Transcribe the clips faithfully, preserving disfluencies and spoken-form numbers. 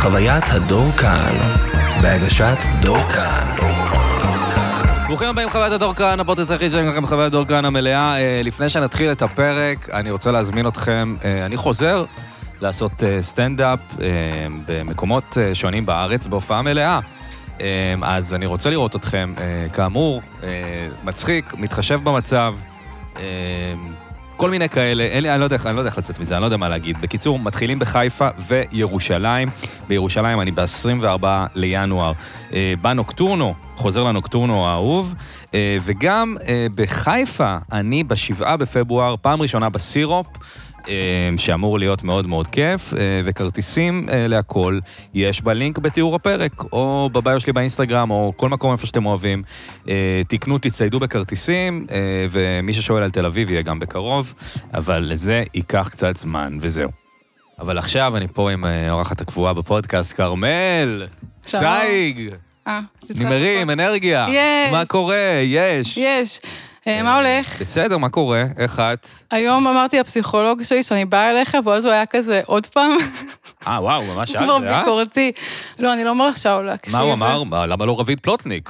חוויית הדור כאן, בהגשת דור כאן. ברוכים הבאים חוויית הדור כאן, הפודקאסט היחיד שאני לכם חוויית הדור כאן המלאה. לפני שנתחיל את הפרק, אני רוצה להזמין אתכם, אני חוזר לעשות סטנדאפ במקומות שונים בארץ בהופעה מלאה. אז אני רוצה לראות אתכם, כאמור, מצחיק, מתחשב במצב, כל מיני כאלה, אין לי, אני לא יודע, אני לא יודע איך לצאת מזה, אני לא יודע מה להגיד. בקיצור, מתחילים בחיפה וירושלים. בירושלים אני ב-עשרים וארבעה לינואר בנוקטורנו, חוזר לנוקטורנו האהוב, וגם בחיפה אני בשבעה בפברואר, פעם ראשונה בסירופ, שאמור להיות מאוד מאוד כיף, וכרטיסים להכל יש בלינק בתיאור הפרק, או בביו שלי באינסטגרם, או כל מקום איפה שאתם אוהבים. תקנו, תציידו בכרטיסים, ומי ששואל על תל אביב יהיה גם בקרוב, אבל לזה ייקח קצת זמן, וזהו. אבל עכשיו אני פה עם אורחת הקבועה בפודקאסט, כרמל, צייג, נמרים, אנרגיה, מה קורה? יש. יש. מה הולך? בסדר, מה קורה? איך את? היום אמרתי לפסיכולוג שלי שאני באה אליך, ואז הוא היה כזה עוד פעם. אה, וואו, ממש על כבר זה, אה? ביקורתי. לא, אני לא מרשה לו להקשיב. מה הוא אמר? למה לא רביד פלוטניק?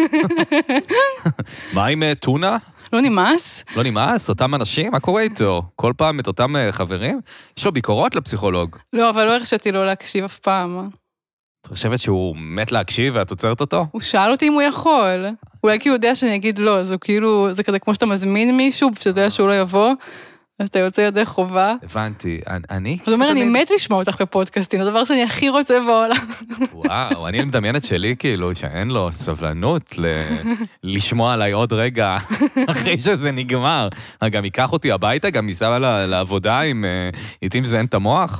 מה עם טונה? לא נמאס? לא נמאס? אותם אנשים? מה קורה איתו? כל פעם את אותם חברים? יש לו ביקורות לפסיכולוג. לא, אבל לא הרשיתי לו להקשיב אף פעם. את חושבת שהוא מת להקשיב ואת עוצרת אותו? הוא שאל אותי אם הוא יכול. אולי כי הוא יודע שאני אגיד לא, זה כאילו, זה כזה כמו שאתה מזמין מישהו, שאתה יודע שהוא לא יבוא, אז אתה יוצא ידי חובה. הבנתי, אני... זאת אומרת, אני מת לשמוע אותך בפודקאסטים, הדבר שאני הכי רוצה בעולם. וואו, אני מדמיינת שלי כאילו, שאין לו סבלנות לשמוע עליי עוד רגע, אחרי שזה נגמר. גם ייקח אותי הביתה, גם ייסע לעבודה, איתי מזיין את המוח.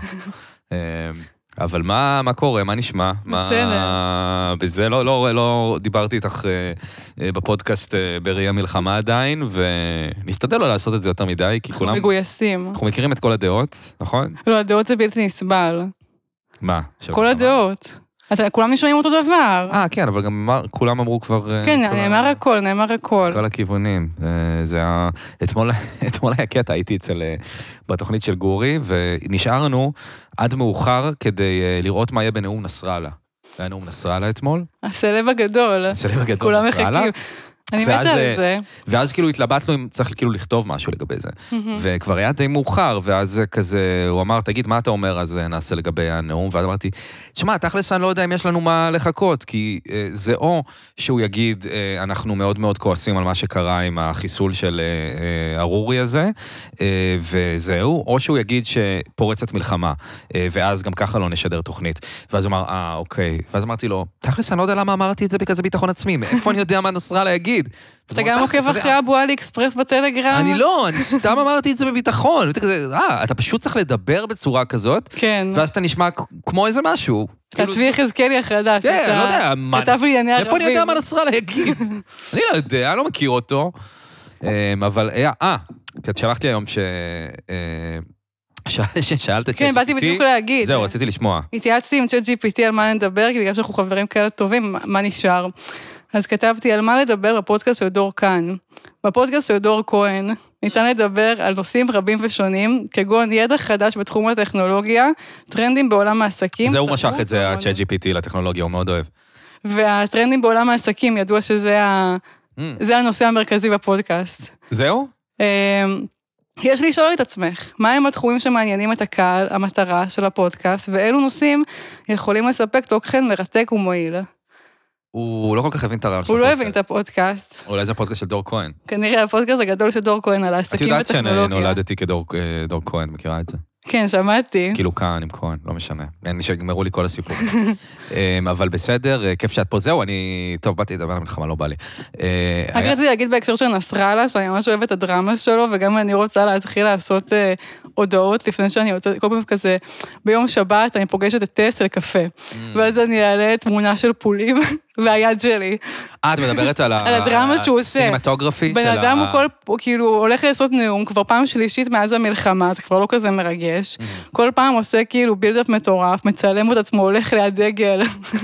אבל מה, מה קורה? מה נשמע? בסדר. מה... בזה לא, לא, לא דיברתי איתך בפודקאסט בראי המלחמה עדיין, ונשתדל לא לעשות את זה יותר מדי, כי כולם... מגויסים. אנחנו מכירים את כל הדעות, נכון? לא, הדעות זה בלתי נסבל. מה? כל הדעות. כולם נשמעים אותו דבר. אה, כן, אבל גם כולם אמרו כבר... כן, נאמר הכל, נאמר הכל. כל הכיוונים. זה היה... אתמול היה קטע, הייתי אצל... בתוכנית של גורי, ונשארנו עד מאוחר כדי לראות מה יהיה בנאום נסראללה. זה היה נאום נסראללה אתמול. הסלב הגדול. הסלב הגדול כולם מחכים. אני מתה על זה. ואז כאילו התלבטנו אם צריך כאילו לכתוב משהו לגבי זה. וכבר היה די מאוחר, ואז כזה, הוא אמר, תגיד, מה אתה אומר, אז נעשה לגבי הנאום, ואז אמרתי, תשמע, תכלס אני לא יודע אם יש לנו מה לחכות, כי זה או שהוא יגיד, אנחנו מאוד מאוד כועסים על מה שקרה עם החיסול של ארורי הזה, וזהו, או שהוא יגיד שפורצת מלחמה, ואז גם ככה לא נשדר תוכנית. ואז הוא אמר, אה, אוקיי. ואז אמרתי לו, תכלס אני לא יודע למה אמרתי את זה בכזה ביטחון עצמי, מאיפה אני יודע מה נסראללה יגיד? אתה גם עוקב אחרי אבו עלי אקספרס בטלגרם? אני לא, אני סתם אמרתי את זה בביטחון. אה, אתה פשוט צריך לדבר בצורה כזאת, כן. ואז אתה נשמע כמו איזה משהו. אתה צבי חזקאלי החדש. כן, לא יודע. איפה אני יודע מה נסראללה יגיד? אני לא יודע, אני לא מכיר אותו. אבל, אה, כי שלחתי היום ש... ששאלת את כן, באתי בדיוק להגיד. זהו, רציתי לשמוע. התייעצתי עם צ'אט ג'י פי טי על מה נדבר, כי בגלל שאנחנו חברים כאלה טובים, מה נשאר. אז כתבתי על מה לדבר בפודקאסט של דור כאן. בפודקאסט של דור כהן ניתן לדבר על נושאים רבים ושונים, כגון ידע חדש בתחום הטכנולוגיה, טרנדים בעולם העסקים. זהו משך את זה, ה-צ'אט ג'י פי טי לטכנולוגיה, הוא מאוד אוהב. והטרנדים בעולם העסקים, ידוע שזה הנושא המרכזי בפודקאסט. זהו? יש לשאול את עצמך, מהם התחומים שמעניינים את הקהל, המטרה של הפודקאסט, ואילו נושאים יכולים לספק תוכן מרתק ומועיל. הוא לא כל כך הבין את הרעיון של הפודקאסט. הוא הפודקאסט. לא הבין את הפודקאסט. אולי זה הפודקאסט של דור כהן. כנראה הפודקאסט הגדול של דור כהן על העסקים וטכנולוגיה. את יודעת שנולדתי כדור כהן, מכירה את זה? כן, שמעתי. כאילו כאן עם כהן, לא משנה. אין לי שגמרו לי כל הסיפור. אבל בסדר, כיף שאת פה. זהו, אני... טוב, באתי לדבר על המלחמה, לא בא לי. רק רציתי להגיד בהקשר של נסראללה, שאני ממש אוהבת את הדרמה שלו, וגם אני רוצה להתחיל לעשות הודעות, לפני שאני רוצה, כל פעם כזה, ביום שבת אני פוגשת את טס לקפה. ואז אני אעלה תמונה של פולים, והיד שלי. אה, את מדברת על הדרמה שהוא עושה. הסימטוגרפי של ה... בן אדם הוא כל, כאילו, הולך לעשות נאום, כבר פעם שלישית מאז המלחמה, זה כבר לא כזה מרגש. כל פעם עושה כאילו בילדאפ מטורף, מצלם את עצמו, הולך ליד דגל.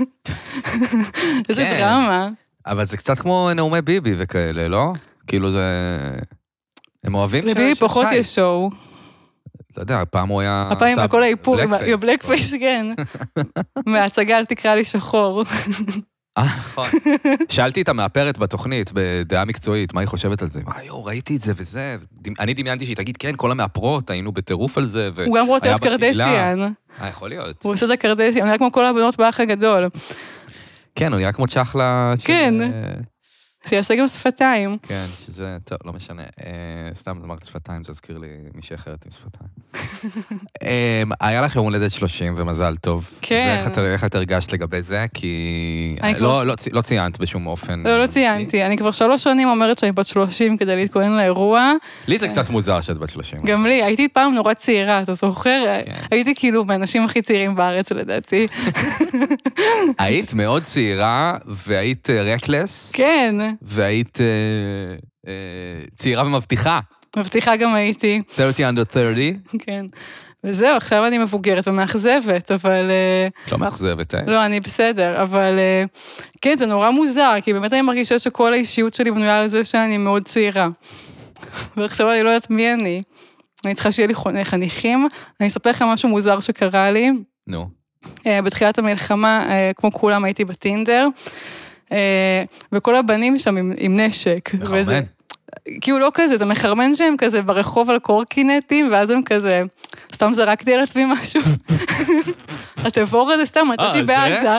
איזה דרמה. אבל זה קצת כמו נאומי ביבי וכאלה, לא? כאילו זה... הם אוהבים ש... לביבי פחות יש שואו. לא יודע, פעם הוא היה... הפעם עם כל האיפור, עם הבלק פייס, כן. מההצגה אל תקרא לי שחור. אה, נכון. שאלתי את המאפרת בתוכנית, בדעה מקצועית, מה היא חושבת על זה? מה, יו, ראיתי את זה וזה. אני דמיינתי שהיא תגיד, כן, כל המאפרות, היינו בטירוף על זה, הוא גם רוצה את קרדשיאן. אה, יכול להיות. הוא עושה את הקרדשיאן, הוא נראה כמו כל הבנות באח הגדול. כן, הוא נראה כמו צ'חלה... כן. שיעשה גם שפתיים. כן, שזה, טוב, לא משנה. סתם, אמרת שפתיים, זה הזכיר לי מישהי אחרת עם שפתיים. היה לך יום הולדת שלושים ומזל טוב. כן. ואיך את הרגשת לגבי זה? כי לא ציינת בשום אופן. לא, לא ציינתי. אני כבר שלוש שנים אומרת שאני בת שלושים כדי להתכונן לאירוע. לי זה קצת מוזר שאת בת שלושים. גם לי, הייתי פעם נורא צעירה, אתה זוכר? הייתי כאילו מהאנשים הכי צעירים בארץ, לדעתי. היית מאוד צעירה, והיית רקלס. כן. והיית צעירה ומבטיחה. מבטיחה גם הייתי. שלושים under שלושים. כן. וזהו, עכשיו אני מבוגרת ומאכזבת, אבל... לא מאכזבת, אה? לא, אני בסדר, אבל... כן, זה נורא מוזר, כי באמת אני מרגישה שכל האישיות שלי בנויה על זה שאני מאוד צעירה. ועכשיו אני לא יודעת מי אני. אני צריכה שיהיה לי חניכים. אני אספר לך משהו מוזר שקרה לי. נו. בתחילת המלחמה, כמו כולם, הייתי בטינדר. וכל הבנים שם עם, עם נשק. מחרמן? כאילו לא כזה, זה מחרמן שהם כזה ברחוב על קורקינטים, ואז הם כזה, סתם זרקתי על עצמי משהו. התבור הזה סתם, מצאתי בעזה.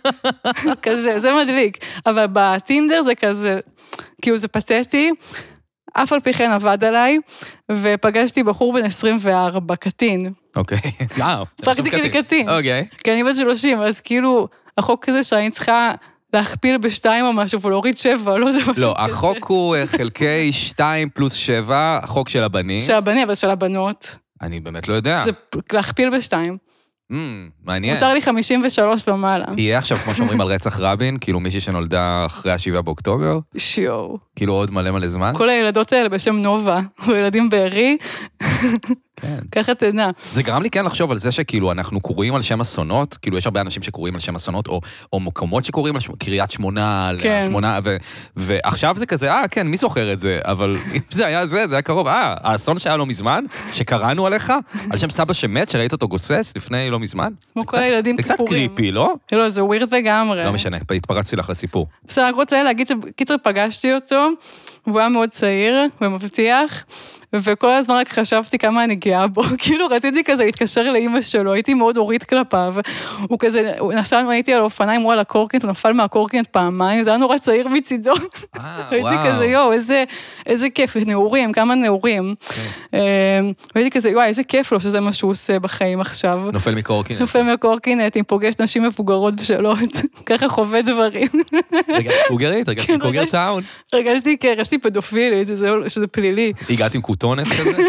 כזה, זה מדליק. אבל בטינדר זה כזה, כאילו זה פתטי, אף על פי כן עבד עליי, ופגשתי בחור בן עשרים וארבע, קטין. אוקיי, וואו. פרקתי כקטין. אוקיי. כי אני בת שלושים, אז כאילו, החוק כזה שאני צריכה... להכפיל בשתיים או משהו, ולהוריד שבע, לא זה משהו כזה. לא, החוק הוא חלקי שתיים פלוס שבע, החוק של הבנים. של הבנים, אבל של הבנות. אני באמת לא יודע. זה להכפיל בשתיים. מעניין. מותר לי חמישים ושלוש ומעלה. יהיה עכשיו, כמו שאומרים על רצח רבין, כאילו מישהי שנולדה אחרי השבעה באוקטובר? שיו. כאילו עוד מלא מלא זמן? כל הילדות האלה בשם נובה, וילדים בערי. כן. ככה תדע. זה גרם לי כן לחשוב על זה שכאילו אנחנו קוראים על שם אסונות, כאילו יש הרבה אנשים שקוראים על שם אסונות, או, או מקומות שקוראים על שם, קריית שמונה, כן. שמונה, ו, ועכשיו זה כזה, אה, כן, מי זוכר את זה? אבל אם זה היה זה, זה היה קרוב, אה, האסון שהיה לא מזמן, שקראנו עליך, על שם סבא שמת, שראית אותו גוסס לפני לא מזמן. כמו כל הילדים כיפורים. זה קצת קריפי, לא? לא, זה ווירד לגמרי. לא משנה, התפרצתי לך לסיפור. בסדר, רק רוצה להגיד שקיצר פגשתי אותו, והוא היה מאוד צעיר ומבטיח, וכל הזמן רק חשבתי כמה אני גאה בו, כאילו רציתי כזה להתקשר לאמא שלו, הייתי מאוד הורית כלפיו, הוא כזה, נסענו, הייתי על אופניים, הוא על הקורקינט, הוא נפל מהקורקינט פעמיים, זה היה נורא צעיר מצידו, הייתי כזה, יו, איזה כיף, נעורים, כמה נעורים, והייתי כזה, יו, איזה כיף לו שזה מה שהוא עושה בחיים עכשיו. נופל מקורקינט. נופל מקורקינט, אם פוגש נשים מבוגרות בשלות, ככה חווה דברים. רגע, קוגרית, רגע, קוגר טאון. הרגשתי כהרגשתי פדופילית, שזה פלילי. הגעת עם כותונת כזה?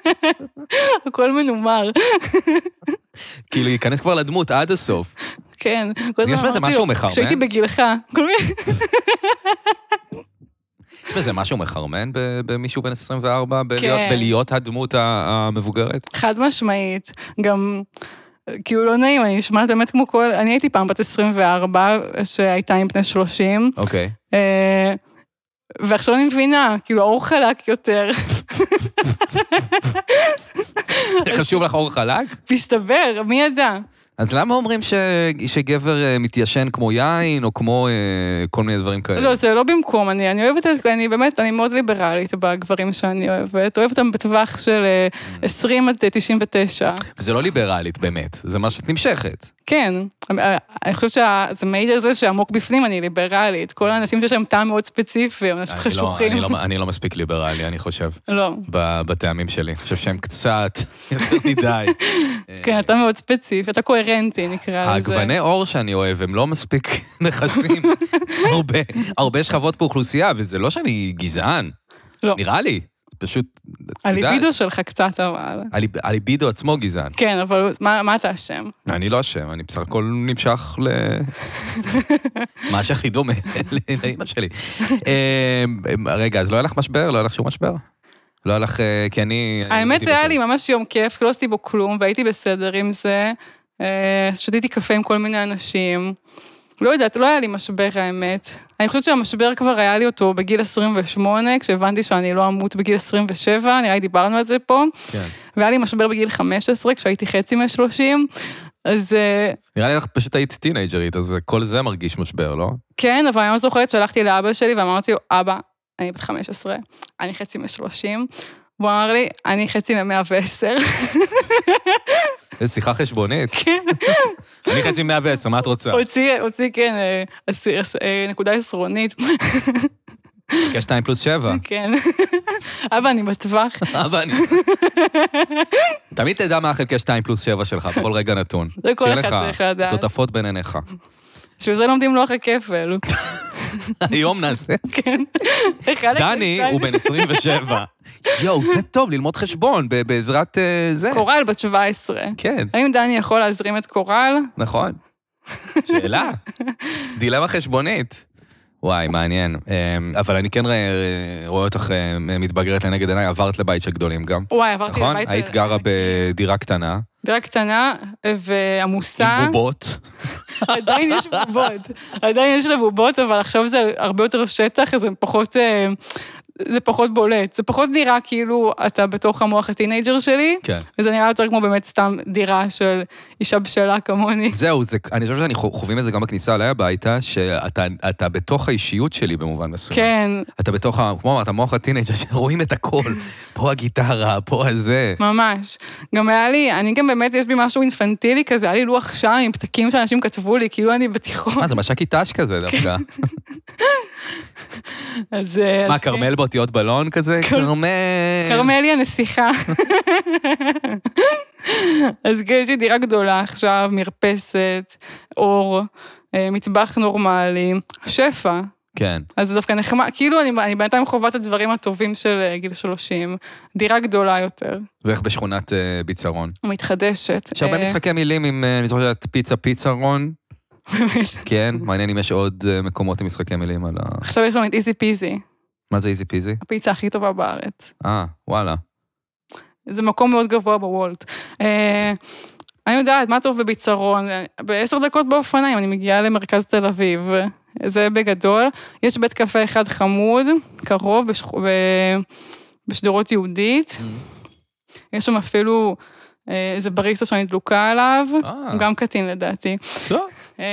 הכל מנומר. כאילו, להיכנס כבר לדמות עד הסוף. כן. יש בזה משהו מחרמן? כשהייתי בגילך, כל מיני... יש בזה משהו מחרמן במישהו בן עשרים וארבע, בלהיות הדמות המבוגרת? חד משמעית. גם... כאילו לא נעים, אני נשמעת באמת כמו כל... אני הייתי פעם בת עשרים וארבע, שהייתה עם פני שלושים. אוקיי. ועכשיו אני מבינה, כאילו, אור חלק יותר. חשוב לך אור חלק? מסתבר, מי ידע? אז למה אומרים ש... שגבר מתיישן כמו יין, או כמו אה, כל מיני דברים כאלה? לא, זה לא במקום, אני, אני אוהבת, אני באמת, אני מאוד ליברלית בגברים שאני אוהבת, אוהבת אותם בטווח של עשרים עד תשעים ותשע. וזה לא ליברלית באמת, זה מה שאת נמשכת. כן, אני חושבת שזה מעיד על זה שעמוק בפנים אני ליברלית, כל האנשים שיש להם טעם מאוד ספציפי, אנשים חשוכים. אני לא, אני לא מספיק ליברלי, אני חושב. לא. בטעמים שלי, אני חושב שהם קצת יותר מדי. כן, אתה מאוד ספציפי, אתה קוהרנטי, נקרא לזה. הגווני אור שאני אוהב, הם לא מספיק נכסים הרבה, הרבה שכבות באוכלוסייה, וזה לא שאני גזען. לא. נראה לי. פשוט... הליבידו שלך קצת, אבל... הליבידו עצמו גזען. כן, אבל מה, מה אתה אשם? אני לא אשם, אני בסך הכל נמשך ל... מה שהכי דומה לאמא שלי. רגע, אז לא היה לך משבר? לא היה לך שום משבר? לא היה לך... כי אני... האמת היה לי ממש יום כיף, לא עשיתי בו כלום, והייתי בסדר עם זה. שתיתי קפה עם כל מיני אנשים. לא יודעת, לא היה לי משבר האמת. אני חושבת שהמשבר כבר היה לי אותו בגיל עשרים ושמונה, כשהבנתי שאני לא אמות בגיל עשרים ושבע, נראה לי דיברנו על זה פה. כן. והיה לי משבר בגיל חמש עשרה, כשהייתי חצי מ-שלושים, אז... נראה לי לך פשוט היית טינאג'רית, אז כל זה מרגיש משבר, לא? כן, אבל אני לא זוכרת שהלכתי לאבא שלי ואמרתי לו, אבא, אני בת חמש עשרה, אני חצי מ-שלושים, והוא אמר לי, אני חצי מ-מאה ועשר. זה שיחה חשבונית. כן. אני חצי מ-מאה ועשר, מה את רוצה? הוציא, הוציא, כן, נקודה עשרונית. כשתיים פלוס שבע. כן. אבא, אני בטווח. אבא, אני... תמיד תדע מה חלקי שתיים פלוס שבע שלך, בכל רגע נתון. זה כל אחד צריך לדעת. תותפות בין עיניך. שזה לומדים לוח הכפל. היום נעשה. כן. דני הוא בן עשרים ושבע. יואו, זה טוב, ללמוד חשבון בעזרת זה. קורל בת שבע עשרה. כן. האם דני יכול להזרים את קורל? נכון. שאלה. דילמה חשבונית. וואי, מעניין. אבל אני כן רואה אותך מתבגרת לנגד עיניי, עברת לבית של גדולים גם. וואי, עברתי לבית של... היית גרה בדירה קטנה. דירה קטנה ועמוסה. עם בובות. עדיין יש בובות. עדיין יש לה בובות, אבל עכשיו זה הרבה יותר שטח, אז זה פחות... זה פחות בולט, זה פחות נראה כאילו אתה בתוך המוח הטינג'ר שלי, כן. וזה נראה יותר כמו באמת סתם דירה של אישה בשלה כמוני. זהו, זה, אני חושב שאני חווים את זה גם בכניסה עליי הביתה, שאתה אתה בתוך האישיות שלי במובן מסוים. כן. אתה בתוך, כמו אמרת, המוח הטינג'ר, שרואים את הכל, פה הגיטרה, פה הזה. ממש. גם היה לי, אני גם באמת, יש בי משהו אינפנטילי כזה, היה לי לוח שם עם פתקים שאנשים כתבו לי, כאילו אני בתיכון. מה, זה משקי טש כזה דווקא. אז... מה, קרמל באותיות בלון כזה? קרמל... קרמל היא הנסיכה. אז יש לי דירה גדולה עכשיו, מרפסת, אור, מטבח נורמלי, שפע. כן. אז זה דווקא נחמד, כאילו אני, אני בינתיים חובה את הדברים הטובים של גיל שלושים, דירה גדולה יותר. ואיך בשכונת uh, ביצרון? מתחדשת. יש הרבה משחקי מילים עם, אני זוכרת, פיצה פיצרון. כן, מעניין אם יש עוד מקומות עם משחקי מילים על ה... עכשיו יש לנו את איזי פיזי. מה זה איזי פיזי? הפיצה הכי טובה בארץ. אה, וואלה. זה מקום מאוד גבוה בוולט. אני יודעת, מה טוב בביצרון? בעשר דקות באופניים, אני מגיעה למרכז תל אביב. זה בגדול. יש בית קפה אחד חמוד, קרוב, בשדרות יהודית. יש שם אפילו איזה בריסטה שאני דלוקה עליו, הוא גם קטין לדעתי. טוב.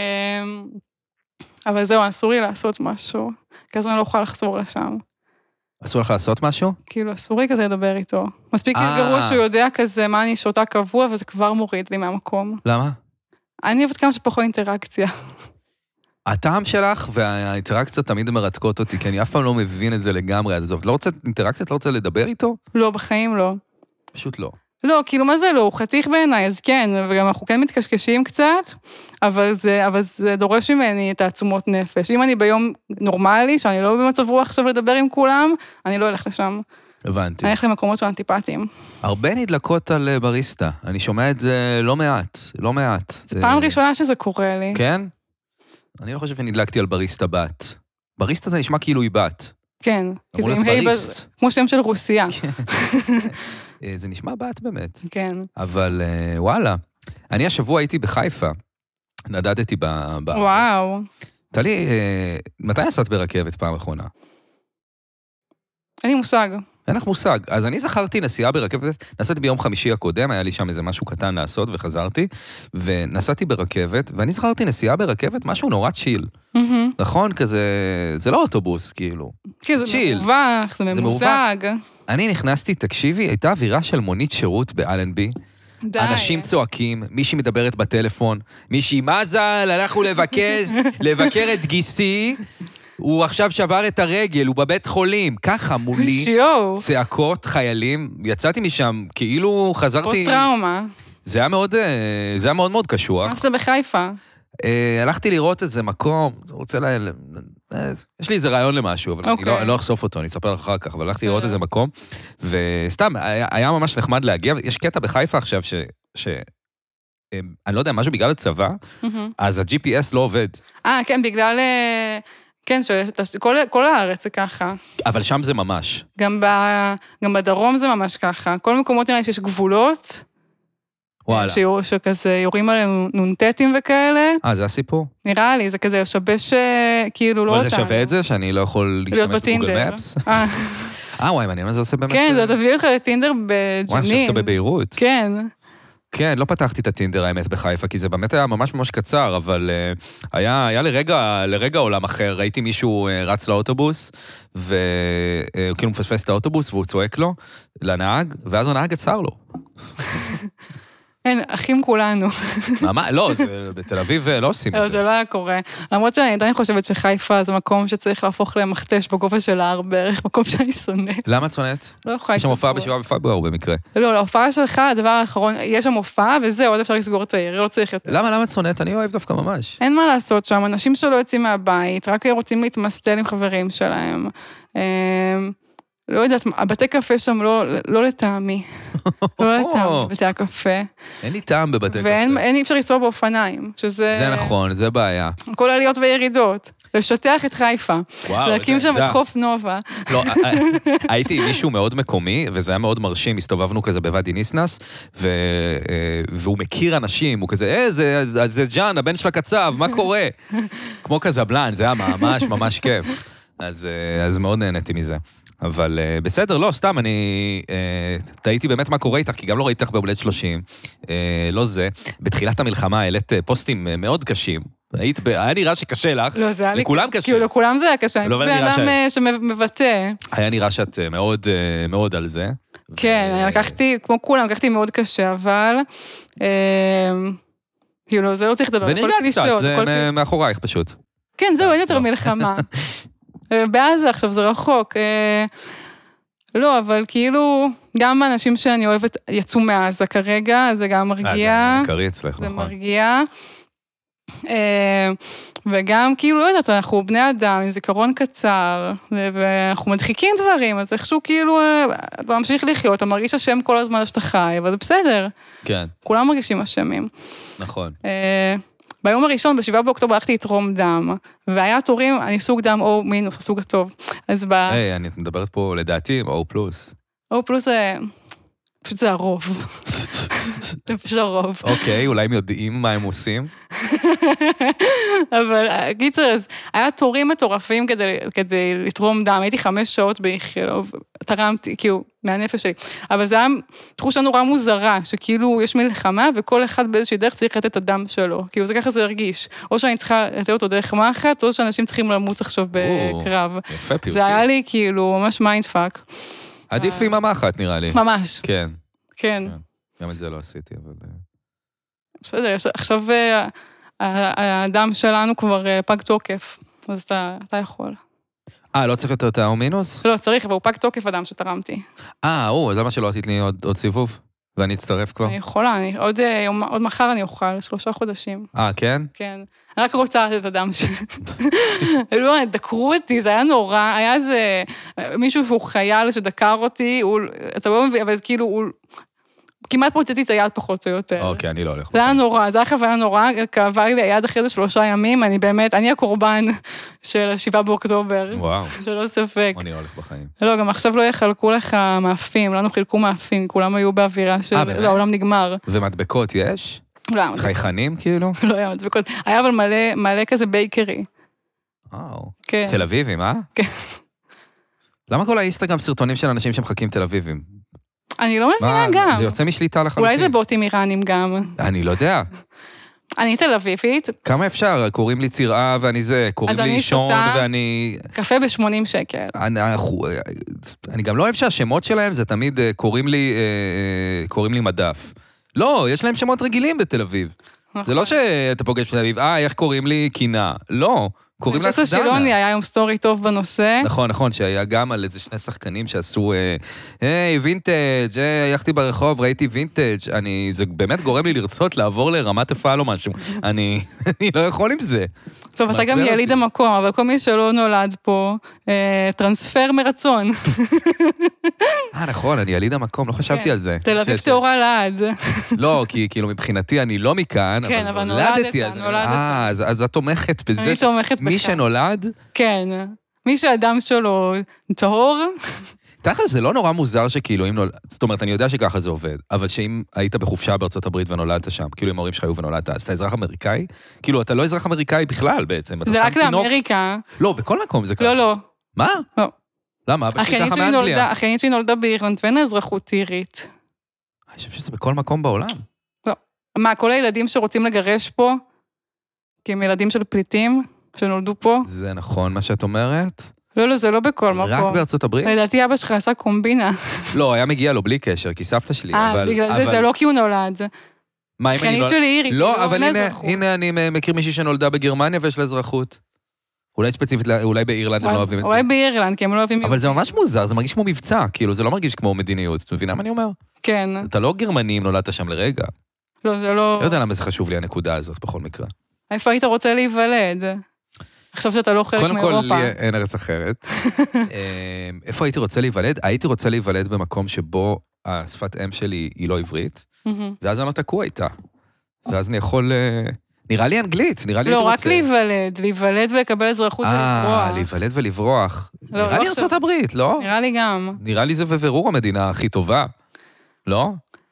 אבל זהו, אסור לי לעשות משהו, כזה אני לא יכולה לחזור לשם. אסור לך לעשות משהו? כאילו, אסור לי כזה לדבר איתו. מספיק גרוע שהוא יודע כזה מה אני שותה קבוע, וזה כבר מוריד לי מהמקום. למה? אני אוהבת כמה שפחות אינטראקציה. הטעם שלך והאינטראקציות תמיד מרתקות אותי, כי אני אף פעם לא מבין את זה לגמרי. אז לא רוצה אינטראקציות? לא רוצה לדבר איתו? לא, בחיים לא. פשוט לא. לא, כאילו מה זה לא, הוא חתיך בעיניי, אז כן, וגם אנחנו כן מתקשקשים קצת, אבל זה, אבל זה דורש ממני את העצומות נפש. אם אני ביום נורמלי, שאני לא במצב רוח עכשיו לדבר עם כולם, אני לא אלך לשם. הבנתי. אני אלך למקומות של אנטיפטיים. הרבה נדלקות על בריסטה, אני שומע את זה לא מעט, לא מעט. זה פעם ראשונה שזה קורה לי. כן? אני לא חושב שנדלקתי על בריסטה בת. בריסטה זה נשמע כאילו היא בת. כן. כמו שם של רוסיה. זה נשמע בת באמת. כן. אבל וואלה, אני השבוע הייתי בחיפה, נדדתי ב... וואו. תלי, מתי נסעת ברכבת פעם אחרונה? אין לי מושג. אין לך מושג. אז אני זכרתי נסיעה ברכבת, נסעתי ביום חמישי הקודם, היה לי שם איזה משהו קטן לעשות וחזרתי, ונסעתי ברכבת, ואני זכרתי נסיעה ברכבת, משהו נורא צ'יל. נכון? כזה, זה לא אוטובוס, כאילו. כן, זה מרווח, זה ממוזג. אני נכנסתי, תקשיבי, הייתה אווירה של מונית שירות באלנבי, אנשים צועקים, מישהי מדברת בטלפון, מישהי, מזל, הלכו לבקר, לבקר את גיסי, הוא עכשיו שבר את הרגל, הוא בבית חולים, ככה מולי, צעקות, חיילים, יצאתי משם, כאילו חזרתי... פוסט טראומה. זה היה מאוד, זה היה מאוד מאוד קשוח. מה עשית בחיפה? הלכתי לראות איזה מקום, רוצה לה... יש לי איזה רעיון למשהו, אבל אני לא אחשוף אותו, אני אספר לך אחר כך, אבל הלכתי לראות איזה מקום, וסתם, היה ממש נחמד להגיע, יש קטע בחיפה עכשיו ש... אני לא יודע, משהו בגלל הצבא, אז ה-ג'י פי אס לא עובד. אה, כן, בגלל... כן, כל הארץ זה ככה. אבל שם זה ממש. גם בדרום זה ממש ככה. כל מקומות נראה שיש גבולות, וואלה. שיור, שכזה יורים עליהם נונטטים וכאלה. אה, זה הסיפור? נראה לי, זה כזה לשבש, כאילו לא אבל אותנו. זה שווה את זה, שאני לא יכול להשתמש בגוגל מפס? אה, וואי, מעניין מה זה עושה באמת. כן, זה תביא לך לטינדר בג'נין. וואי, חושב שאתה בביירות. כן. כן, לא פתחתי את הטינדר האמת בחיפה, כי זה באמת היה ממש ממש קצר, אבל uh, היה, היה לרגע, לרגע עולם אחר. ראיתי מישהו uh, רץ לאוטובוס, והוא uh, כאילו מפספס את האוטובוס, והוא צועק לו, לנהג, ואז הנהג עצר לו. אין, אחים כולנו. מה, לא, זה, בתל אביב לא עושים את לא, זה. זה לא היה קורה. למרות שאני עדיין חושבת שחיפה זה מקום שצריך להפוך למכתש בגובה של ההר בערך, מקום שאני שונאת. למה את שונאת? לא יכולה... יש שם הופעה בשבעה בפברואר במקרה. לא, להופעה שלך, הדבר האחרון, יש שם הופעה, וזהו, עוד אפשר לסגור את העיר, לא צריך יותר. למה, למה את שונאת? אני אוהב דווקא ממש. אין מה לעשות שם, אנשים שלא יוצאים מהבית, רק רוצים להתמסטל עם חברים שלהם. לא יודעת, הבתי קפה שם לא, לא לטעמי. לא לטעמי בבתי הקפה. אין לי טעם בבתי קפה. ואין אי אפשר לנסוע באופניים, שזה... זה נכון, זה בעיה. כל העליות וירידות. לשטח את חיפה. להקים שם את חוף נובה. לא, הייתי מישהו מאוד מקומי, וזה היה מאוד מרשים, הסתובבנו כזה בוואדי ניסנס, והוא מכיר אנשים, הוא כזה, אה, זה ג'אן, הבן של הקצב, מה קורה? כמו קזבלן, זה היה ממש ממש כיף. אז מאוד נהניתי מזה. אבל uh, בסדר, לא, סתם, אני uh, תהיתי באמת מה קורה איתך, כי גם לא ראיתי לך בהולדת שלושים, uh, לא זה. בתחילת המלחמה העלית uh, פוסטים uh, מאוד קשים. היית, היה נראה שקשה לך, לא, זה היה לי... לכולם קשה. כאילו, לכולם זה היה קשה, אני לא, חושב באדם ש... שמבטא. היה נראה שאת uh, מאוד, uh, מאוד על זה. כן, ו... אני לקחתי, כמו כולם, לקחתי מאוד קשה, אבל... Uh, כאילו, זה לא צריך לדבר. ונרגעת קצת, זה כל... מאחורייך פשוט. כן, זהו, אין יותר מלחמה. בעזה עכשיו זה רחוק. לא, אבל כאילו, גם האנשים שאני אוהבת יצאו מעזה כרגע, זה גם מרגיע. זה מקרי אצלך, נכון. זה מרגיע. וגם כאילו, לא יודעת, אנחנו בני אדם עם זיכרון קצר, ואנחנו מדחיקים דברים, אז איכשהו כאילו, אתה ממשיך לחיות, אתה מרגיש השם כל הזמן שאתה חי, אבל זה בסדר. כן. כולם מרגישים השמים. נכון. ביום הראשון, בשבעה באוקטובר, הלכתי לתרום דם, והיה תורים, אני סוג דם או מינוס, הסוג הטוב. אז ב... היי, אני מדברת פה לדעתי עם או פלוס. או פלוס זה... פשוט זה הרוב. זה פשוט הרוב. אוקיי, אולי הם יודעים מה הם עושים? אבל, קיצר, אז היה תורים מטורפים כדי, כדי לתרום דם, הייתי חמש שעות באיכילוב, תרמתי, כאילו, מהנפש שלי. אבל זה היה תחושה נורא מוזרה, שכאילו יש מלחמה, וכל אחד באיזושהי דרך צריך לתת את הדם שלו. כאילו, זה ככה זה הרגיש. או שאני צריכה לתת אותו דרך מחט, או שאנשים צריכים למות עכשיו בקרב. יפה, פיוטי. זה היה לי כאילו ממש מיינדפאק. עדיף עם המחט, נראה לי. ממש. כן. כן. גם את זה לא עשיתי, אבל... בסדר, עכשיו הדם שלנו כבר פג תוקף, אז אתה יכול. אה, לא צריך יותר את האו מינוס? לא, צריך, אבל הוא פג תוקף הדם שתרמתי. אה, או, זה מה שלא עשית לי עוד סיבוב? ואני אצטרף כבר? אני יכולה, עוד מחר אני אוכל, שלושה חודשים. אה, כן? כן. אני רק רוצה לתת את הדם שלי. לא, דקרו אותי, זה היה נורא, היה איזה מישהו שהוא חייל שדקר אותי, אתה לא מבין, אבל כאילו הוא... כמעט פוצצתי את היד פחות או יותר. אוקיי, אני לא הולך. זה היה נורא, זה היה חוויה נורא, כאבה לי היד אחרי זה שלושה ימים, אני באמת, אני הקורבן של השבעה באוקטובר. וואו. שלא ספק. אני לא הולך בחיים. לא, גם עכשיו לא יחלקו לך מאפים, לנו חילקו מאפים, כולם היו באווירה של העולם נגמר. ומדבקות יש? לא. חייכנים כאילו? לא היה מדבקות. היה אבל מלא, מלא כזה בייקרי. וואו. כן. תל אביבים, אה? כן. למה כל האינסטגרם סרטונים של אנשים שמחכים תל אביבים? אני לא מבינה גם. זה יוצא משליטה לחלוטין. אולי זה בוטים איראנים גם. אני לא יודע. אני תל אביבית. כמה אפשר? קוראים לי צירעה ואני זה, קוראים לי שון ואני... קפה ב-שמונים שקל. אני גם לא אוהב שהשמות שלהם זה תמיד קוראים לי, קוראים לי מדף. לא, יש להם שמות רגילים בתל אביב. זה לא שאתה פוגש בתל אביב, אה, איך קוראים לי קינה. לא. קוראים לה קסה שילוני, היה היום סטורי טוב בנושא. נכון, נכון, שהיה גם על איזה שני שחקנים שעשו, היי, וינטג', הלכתי ברחוב, ראיתי וינטג', אני, זה באמת גורם לי לרצות לעבור לרמת אפעל או משהו, אני לא יכול עם זה. טוב, אתה גם יליד המקום, אבל כל מי שלא נולד פה, טרנספר מרצון. אה, נכון, אני יליד המקום, לא חשבתי על זה. תל אביב תאורה לעד. לא, כי כאילו מבחינתי אני לא מכאן, אבל נולדתי. אה, אז את תומכת בזה. אני תומכת בכך. מי שנולד? כן. מי שהאדם שלו טהור. תכל'ס, זה לא נורא מוזר שכאילו, אם נולד, זאת אומרת, אני יודע שככה זה עובד, אבל שאם היית בחופשה בארצות הברית ונולדת שם, כאילו עם ההורים שלך היו ונולדת, אז אתה אזרח אמריקאי? כאילו, אתה לא אזרח אמריקאי בכלל בעצם. זה רק לאמריקה. לא, בכל מקום זה ככה. לא, לא. מה? לא. למה? אבא שלי ככה מאנגליה. האחיינית שלי נולדה באירלנד ואין אזרחות אירית. אני חושב שזה בכל מקום בעולם. לא. מה, כל הילדים שרוצים לגרש פה, כי הם ילדים של פליטים שנולדו פה? זה נכון מה שאת אומרת? לא, לא, זה לא בכל מקום. רק בארצות הברית? לדעתי אבא שלך עשה קומבינה. לא, היה מגיע לו בלי קשר, כי סבתא שלי, אבל... אה, בגלל זה, זה לא כי הוא נולד. מה, אם אני לא... אחיינית שלי אירית. לא, אבל הנה אני מכיר מישהי שנולדה בגרמניה ויש לה אזרחות. אולי ספציפית, אולי באירלנד הם לא אוהבים את זה. אולי באירלנד, כי הם לא אוהבים... אבל זה ממש מוזר, זה מרגיש כמו מבצע, כאילו, זה לא מרגיש כמו מדיניות. את מבינה מה אני אומר? כן. אתה לא גרמני אם נולדת שם לרגע. לא, זה לא... לא יודע למה זה חשוב לי הנקודה הזאת, בכל מקרה. איפה היית רוצה להיוולד? עכשיו שאתה לא חלק מאירופה. קודם כל, לי אין ארץ אחרת. איפה הייתי רוצה להיוולד? הייתי רוצה להיוולד במקום שבו השפת אם שלי היא לא עברית, ואז אני לא תקוע איתה. ואז אני יכול... נראה לי אנגלית, נראה לי לא, הייתי רק רוצה. להיוולד, להיוולד ולקבל אזרחות ולברוח. אה, להיוולד ולברוח. לא, נראה לא לי עכשיו. ארצות הברית, לא? נראה לי גם. נראה לי זה בבירור המדינה הכי טובה. לא?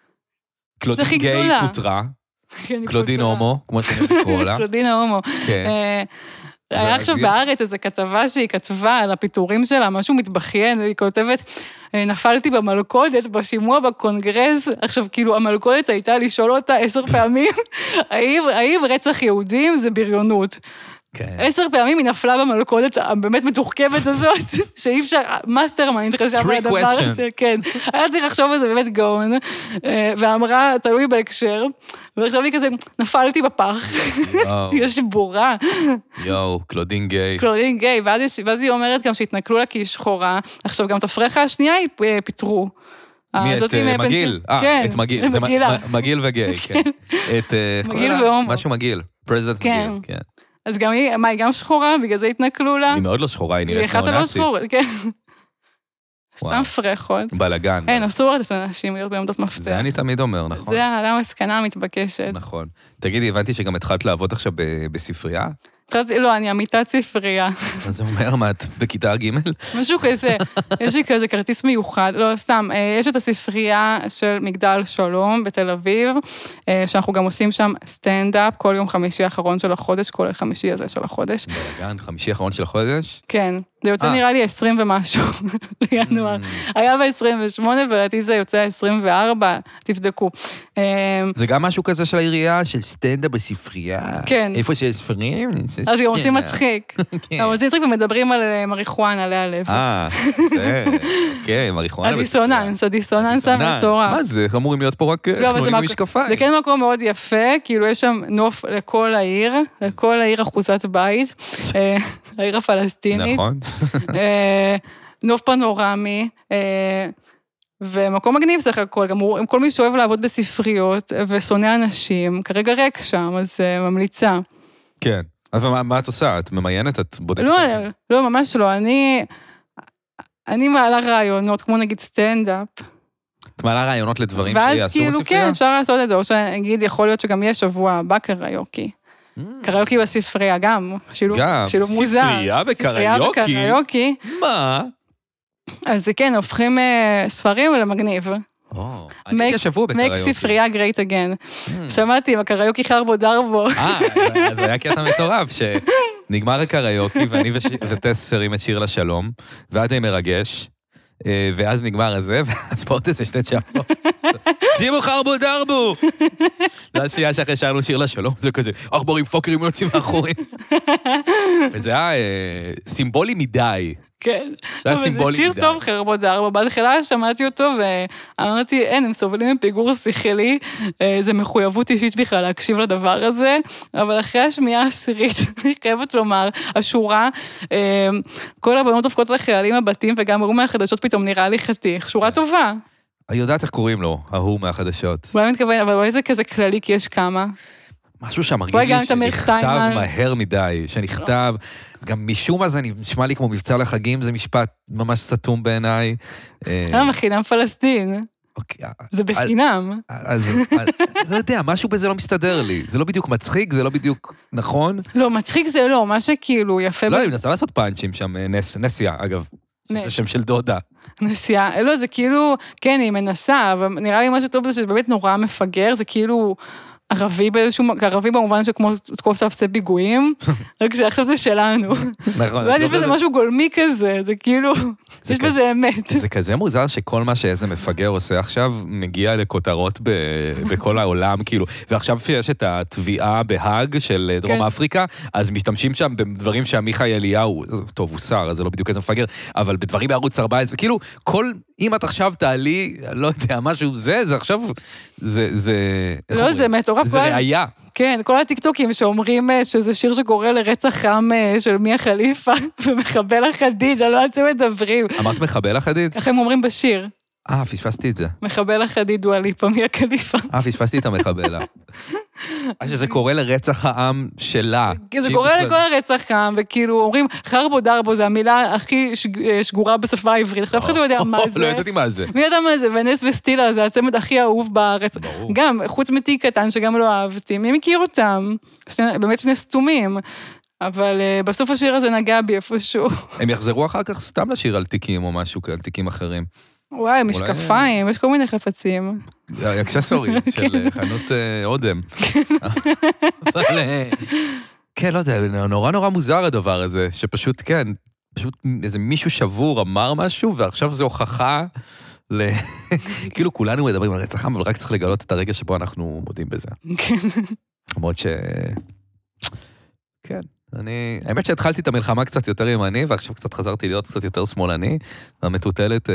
קלודין הכי גיי גדולה. פוטרה, קלודין הומו, כמו שאני לקרוא לה. קלודין ההומו. כן. אה, זה- היה עכשיו זה- בארץ איזו כתבה שהיא כתבה על הפיטורים שלה, משהו מתבכיין, היא כותבת, אה, נפלתי במלכודת, בשימוע בקונגרס, עכשיו כאילו המלכודת הייתה לשאול אותה עשר פעמים, האם, האם רצח יהודים זה בריונות? כן. עשר פעמים היא נפלה במלכודת הבאמת מתוחכבת הזאת, שאי אפשר, מאסטר מיינד חשב על Trick הדבר question. הזה, כן. היה צריך לחשוב על זה באמת גאון, אה, ואמרה, תלוי בהקשר, ועכשיו היא כזה, נפלתי בפח, יואו, יש בורה, יואו, קלודין גיי. קלודין גיי, ואז יש- ואז היא אומרת גם שהתנכלו לה כי היא שחורה, עכשיו גם את הפרחה השנייה היא אה, פיטרו. מי, אה, את זאת אה, עם, אה, מגיל? פנסי- אה, כן, את מגיל. זה מ- מגילה. מ- מגיל וגיי, כן. את... אה, איך מגיל קוראים לה? והומו. משהו מגיל. פרזידנט כן. מגיל, כן. אז גם היא, מה, היא גם שחורה, בגלל זה התנכלו לה? היא מאוד לא שחורה, היא היא נראית אחת הלא נאו-נאצית. שחורות, כן. סתם וואו. פרחות. בלגן. אין, אסור לתת לאנשים להיות בעמדות מפתח. זה אני תמיד אומר, נכון? זה המסקנה המתבקשת. נכון. תגידי, הבנתי שגם התחלת לעבוד עכשיו ב- בספרייה? התחלתי- לא, אני עמיתת ספרייה. אז זה אומר, מה, את בכיתה ג'? משהו כזה, יש לי כזה כרטיס מיוחד, לא, סתם, אה, יש את הספרייה של מגדל שלום בתל אביב, אה, שאנחנו גם עושים שם סטנדאפ כל יום חמישי האחרון של החודש, כל חמישי הזה של החודש. בלגן, חמישי האחרון של החודש? כן, זה יוצא אה. נראה לי עשרים ומשהו לינואר. היה ב-עשרים ושמונה, ולדעתי זה יוצא עשרים וארבע, תבדקו. אה, זה גם משהו כזה של העירייה, של סטנדאפ בספרייה. כן. איפה שיש ספרים? אז גם עושים מצחיק. כן. גם עושים מצחיק ומדברים על אה, מריחואנה, עליה לב. אה, יפה. כן, מריחואנה בספרייה. הדיסוננס, הדיסוננס דיסוננס. המטורף. מה זה, אמורים להיות פה רק לא, אבל זה חנונים מק- ומשקפיים. זה כן מקום מאוד יפה, כאילו יש שם נוף לכל העיר, לכל העיר אחוזת בית, אה, העיר הפלסטינית, נכון. אה, נוף פנורמי, אה, ומקום מגניב סך הכל, גם הוא- כל מי שאוהב לעבוד בספריות ושונא אנשים, כרגע ריק שם, אז אה, ממליצה. כן. אבל מה- מה את עושה? את ממיינת? את בודקת? לא, את זה? לא, ממש לא, אני... אני מעלה רעיונות, כמו נגיד סטנדאפ, את מעלה רעיונות לדברים ואז שיעשו כאילו, בספרייה? כן, אפשר לעשות את זה, או שנגיד, יכול להיות שגם יהיה שבוע הבא קריוקי. Mm. קריוקי בספרייה גם, שילוב, גם, שילוב מוזר. ספרייה בקריוקי? בקריוקי, מה? אז זה כן, הופכים אה, ספרים למגניב. או, אני הייתי Make- השבוע make בקריוקי. ספרייה great again. Mm. שמעתי, בקריוקי חרבו דרבו. אה, אז היה קטע מטורף, שנגמר הקריוקי, ואני וש- וטס שרים את שיר לשלום, והיה די מרגש, אה, ואז נגמר הזה, ואז פה עוד איזה שתי שעות. שימו חרבו דרבו! ואז שנייה שאחרי שרנו שיר לשלום, זה כזה, עכברים פוקרים יוצאים מאחורים. וזה היה אה, סימבולי מדי. כן. זה היה אבל סימבולי זה שיר מדי. טוב, חרבו דרבו. בהתחלה שמעתי אותו ואמרתי, אין, הם סובלים מפיגור שכלי, אה, זה מחויבות אישית בכלל להקשיב לדבר הזה, אבל אחרי השמיעה העשירית, אני חייבת לומר, השורה, אה, כל הבנות הופכות לחיילים הבתים, וגם הוא מהחדשות פתאום נראה לי חתיך. שורה טובה. אני יודעת איך קוראים לו, ההוא מהחדשות. אולי מתכוון, אבל אולי זה כזה כללי, כי יש כמה. משהו שם מרגיש אוי, גם לי את אמיר שנכתב סטיימן. מהר מדי, שנכתב, גם משום מה זה נשמע לי כמו מבצע לחגים, זה משפט ממש סתום בעיניי. אה, למה חינם פלסטין? אוקיי, זה בחינם. אז לא יודע, משהו בזה לא מסתדר לי. זה לא בדיוק מצחיק, זה לא בדיוק נכון. לא, מצחיק זה לא, מה שכאילו יפה... לא, ב- היא מנסה לעשות פאנצ'ים שם, נס, נסיה, אגב. נס. זה שם של דודה. נסיעה, לא, זה כאילו, כן, היא מנסה, אבל נראה לי משהו טוב זה שזה באמת נורא מפגר, זה כאילו ערבי באיזשהו, ערבי במובן שכמו תקוף תפסי פיגועים, רק שעכשיו זה שלנו. נכון. ואז יש בזה משהו גולמי כזה, זה כאילו, יש בזה אמת. זה כזה מוזר שכל מה שאיזה מפגר עושה עכשיו, מגיע לכותרות בכל העולם, כאילו, ועכשיו שיש את התביעה בהאג של דרום אפריקה, אז משתמשים שם בדברים שעמיחי אליהו, טוב, הוא שר, אז זה לא בדיוק איזה מפגר, אבל בדברים בערוץ ארבע עשרה, וכאילו, כל, אם את עכשיו תעלי, לא יודע, משהו זה, זה עכשיו, זה, זה... לא, זה מטורף. זה ראייה. כן, כל הטיקטוקים שאומרים שזה שיר שקורא לרצח עם של מיה חליפה, ומחבל החדיד, על מה אתם מדברים. אמרת מחבל החדיד? איך הם אומרים בשיר. אה, פספסתי את זה. מחבל החדיד הוא הליפה, מיה חליפה. אה, פספסתי את המחבלה. אז שזה קורא לרצח העם שלה. זה קורא לכל הרצח העם, וכאילו אומרים, חרבו דרבו, זה המילה הכי שגורה בשפה העברית, עכשיו אף אחד לא יודע מה זה. לא ידעתי מה זה. מי יודע מה זה, ונס וסטילה, זה הצמד הכי אהוב בארץ. גם, חוץ מתיק קטן, שגם לא אהבתי, מי מכיר אותם? באמת שני סתומים. אבל בסוף השיר הזה נגע בי איפשהו. הם יחזרו אחר כך סתם לשיר על תיקים או משהו, על תיקים אחרים. וואי, משקפיים, יש כל מיני חפצים. אקססורי של חנות אודם. אבל, כן, לא יודע, נורא נורא מוזר הדבר הזה, שפשוט, כן, פשוט איזה מישהו שבור אמר משהו, ועכשיו זה הוכחה ל... כאילו כולנו מדברים על רצח עם, אבל רק צריך לגלות את הרגע שבו אנחנו מודים בזה. למרות ש... כן. אני, האמת שהתחלתי את המלחמה קצת יותר ימני, ועכשיו קצת חזרתי להיות קצת יותר שמאלני, והמטוטלת,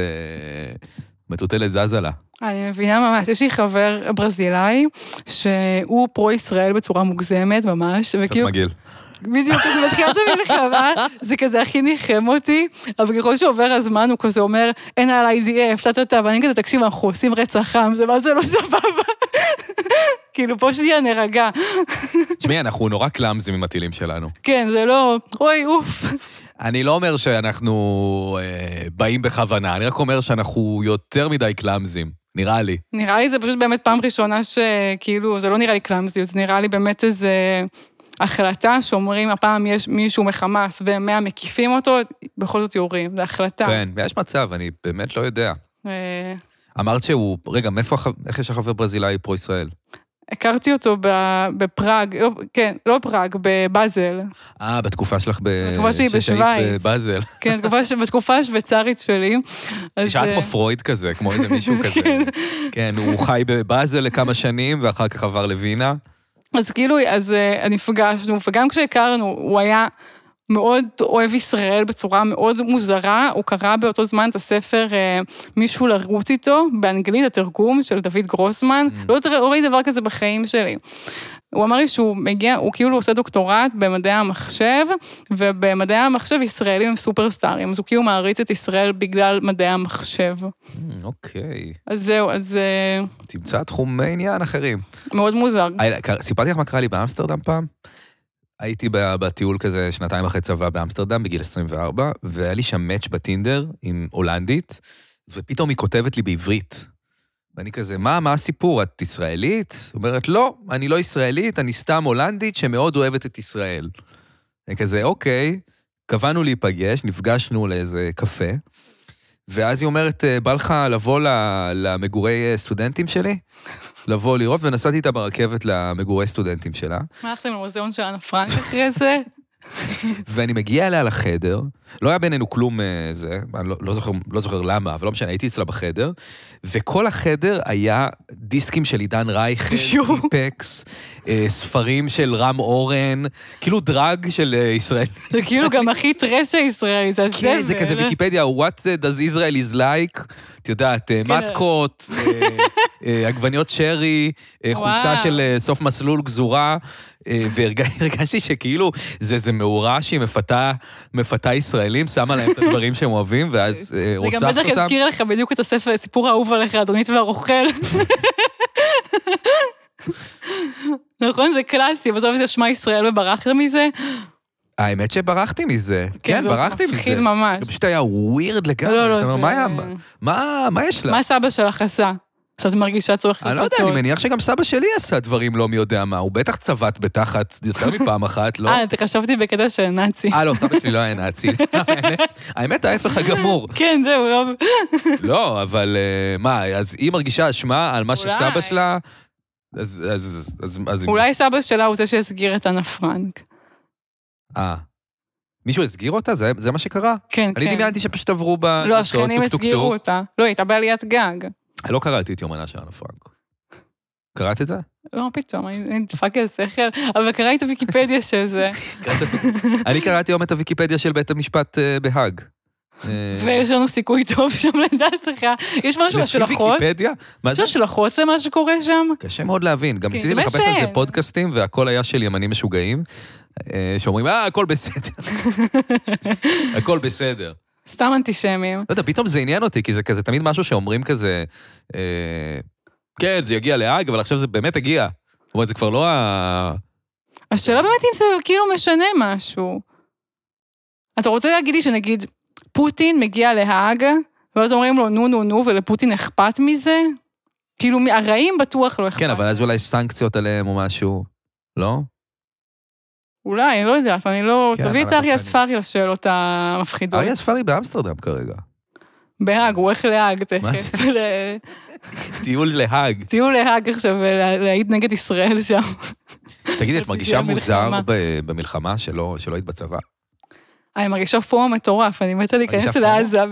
מטוטלת זזה לה. אני מבינה ממש, יש לי חבר ברזילאי, שהוא פרו-ישראל בצורה מוגזמת ממש, קצת מגיל. בדיוק, זה מתחילת המלחמה, זה כזה הכי ניחם אותי, אבל ככל שעובר הזמן הוא כזה אומר, אין עליי די אף, תתתה, ואני כזה, תקשיב, אנחנו עושים רצח עם, זה מה זה לא סבבה. כאילו, פה שתהיה נרגע. תשמעי, אנחנו נורא קלאמזים עם הטילים שלנו. כן, זה לא, אוי, אוף. אני לא אומר שאנחנו אה, באים בכוונה, אני רק אומר שאנחנו יותר מדי קלאמזים, נראה לי. נראה לי זה פשוט באמת פעם ראשונה שכאילו, זה לא נראה לי קלאמזיות, זה נראה לי באמת איזה החלטה שאומרים, הפעם יש מישהו מחמאס ומאה מקיפים אותו, בכל זאת יורים, זה החלטה. כן, ויש מצב, אני באמת לא יודע. אמרת שהוא, רגע, מאיפה, איך יש החבר ברזילאי פרו-ישראל? הכרתי אותו בפראג, כן, לא פראג, בבאזל. אה, בתקופה שלך ב... בתקופה שלי בשוויץ. בבאזל. כן, בתקופה השוויצרית שלי. נשארת כמו פרויד כזה, כמו איזה מישהו כזה. כן, הוא חי בבאזל לכמה שנים, ואחר כך עבר לווינה. אז כאילו, אז נפגשנו, וגם כשהכרנו, הוא היה מאוד אוהב ישראל בצורה מאוד מוזרה, הוא קרא באותו זמן את הספר מישהו לרוץ איתו, באנגלית, התרגום של דוד גרוסמן, לא ראיתי דבר כזה בחיים שלי. הוא אמר לי שהוא מגיע, הוא כאילו עושה דוקטורט במדעי המחשב, ובמדעי המחשב ישראלים הם סופרסטארים, אז הוא כאילו מעריץ את ישראל בגלל מדעי המחשב. אוקיי. אז זהו, אז... תמצא תחומי עניין אחרים. מאוד מוזר. סיפרתי לך מה קרה לי באמסטרדם פעם? הייתי בטיול כזה שנתיים אחרי צבא באמסטרדם בגיל עשרים וארבע, והיה לי שם מאץ' בטינדר עם הולנדית, ופתאום היא כותבת לי בעברית. ואני כזה, מה, מה הסיפור? את ישראלית? אומרת, לא, אני לא ישראלית, אני סתם הולנדית שמאוד אוהבת את ישראל. אני כזה, אוקיי, קבענו להיפגש, נפגשנו לאיזה קפה, ואז היא אומרת, בא לך לבוא למגורי סטודנטים שלי? לבוא לראות, ונסעתי איתה ברכבת למגורי סטודנטים שלה. מה הלכתם למוזיאון של אנה פרנק אחרי זה? ואני מגיע אליה לחדר, לא היה בינינו כלום זה, אני לא, לא, זוכר, לא זוכר למה, אבל לא משנה, הייתי אצלה בחדר, וכל החדר היה דיסקים של עידן רייכל, איפקס, ספרים של רם אורן, כאילו דרג של ישראל. זה כאילו גם הכי טרש הישראלי, זה הסבל. כן, זה כזה ויקיפדיה, what does Israel is like, את יודעת, מתקות, עגבניות שרי, חולצה של סוף מסלול גזורה, והרגשתי שכאילו זה מאורה שהיא מפתה ישראלים, שמה להם את הדברים שהם אוהבים, ואז רוצחת אותם. זה גם בטח יזכיר לך בדיוק את הספר, סיפור האהוב עליך, אדונית והרוכל. נכון, זה קלאסי, בסוף זה שמע ישראל וברחת מזה. האמת שברחתי מזה, כן, ברחתי מזה. זה מפחיד ממש. זה פשוט היה ווירד לגמרי. לא, לא, זה... מה יש לה? מה סבא שלך עשה? שאת מרגישה צורך אני לא יודע, אני מניח שגם סבא שלי עשה דברים לא מי יודע מה, הוא בטח צבט בתחת יותר מפעם אחת, לא? אה, חשבתי בקטע של נאצי. אה, לא, סבא שלי לא היה נאצי. האמת, ההפך הגמור. כן, זהו, לא... לא, אבל מה, אז היא מרגישה אשמה על מה שסבא שלה, אז... אז אולי סבא שלה הוא זה שהסגיר את אנה פרנק. אה. מישהו הסגיר אותה? זה מה שקרה? כן, כן. אני דמיינתי שפשוט עברו ב... לא, השכנים הסגירו אותה. לא, היא הייתה בעליית גג. לא קראתי את יומנה של אנה פרנק. קראת את זה? לא, פתאום, אני דפק על שכל, אבל קראתי את הוויקיפדיה של זה. אני קראתי היום את הוויקיפדיה של בית המשפט בהאג. ויש לנו סיכוי טוב שם לדעת לך. יש משהו השלכות? ויקיפדיה? יש השלכות למה שקורה שם? קשה מאוד להבין. גם ניסיתי לחפש על זה פודקאסטים, והכל היה של ימנים משוגעים, שאומרים, אה, הכל בסדר. הכל בסדר. סתם אנטישמים. לא יודע, פתאום זה עניין אותי, כי זה כזה תמיד משהו שאומרים כזה, כן, זה יגיע להאג, אבל עכשיו זה באמת הגיע. זאת אומרת, זה כבר לא ה... השאלה באמת אם זה כאילו משנה משהו. אתה רוצה להגיד לי שנגיד, פוטין מגיע להאג, ואז אומרים לו נו נו נו, ולפוטין אכפת מזה? כאילו, הרעים בטוח לא אכפת. כן, אבל אז אולי יש סנקציות עליהם או משהו, לא? אולי, אני לא יודעת, אני לא... תביא את אריה ספארי לשאלות המפחידות. אריה ספארי באמסטרדם כרגע. בהאג, הוא הולך להאג תכף. טיול להאג. טיול להאג עכשיו, להעיד נגד ישראל שם. תגידי, את מרגישה מוזר במלחמה שלא היית בצבא? אני מרגישה פורום מטורף, אני מתה להיכנס לעזה.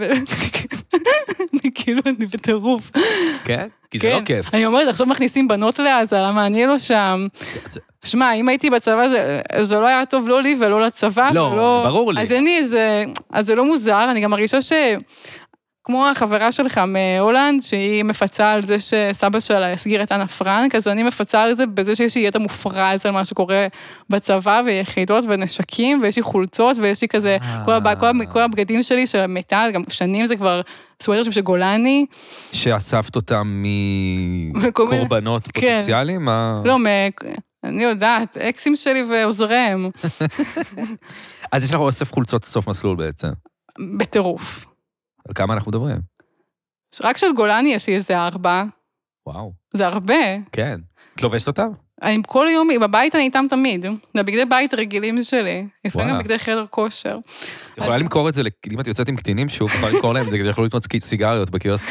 אני כאילו, אני בטירוף. כן? כי זה לא כיף. אני אומרת, עכשיו מכניסים בנות לעזה, למה אני לא שם. שמע, אם הייתי בצבא, זה לא היה טוב לא לי ולא לצבא. לא, ברור לי. אז אני, אז זה לא מוזר, אני גם מרגישה ש... כמו החברה שלך מהולנד, שהיא מפצה על זה שסבא שלה הסגיר את אנה פרנק, אז אני מפצה על זה בזה שיש לי ידע מופרז על מה שקורה בצבא, ויחידות ונשקים, ויש לי חולצות, ויש לי כזה, כל הבגדים שלי של המטל, גם שנים זה כבר סוודר של גולני. שאספת אותם מקורבנות פוטנציאליים? לא, אני יודעת, אקסים שלי ועוזריהם. אז יש לך אוסף חולצות סוף מסלול בעצם. בטירוף. על כמה אנחנו מדברים? רק של גולני יש לי איזה ארבע. וואו. זה הרבה. כן. את לובשת אותם? אני כל יום, בבית אני איתם תמיד. זה בגדי בית רגילים שלי. לפעמים גם בגדי חדר כושר. את יכולה למכור את זה, אם את יוצאת עם קטינים, שוב, יכולה למכור להם את זה, כדי יכולו לקנות סיגריות בקיוסק.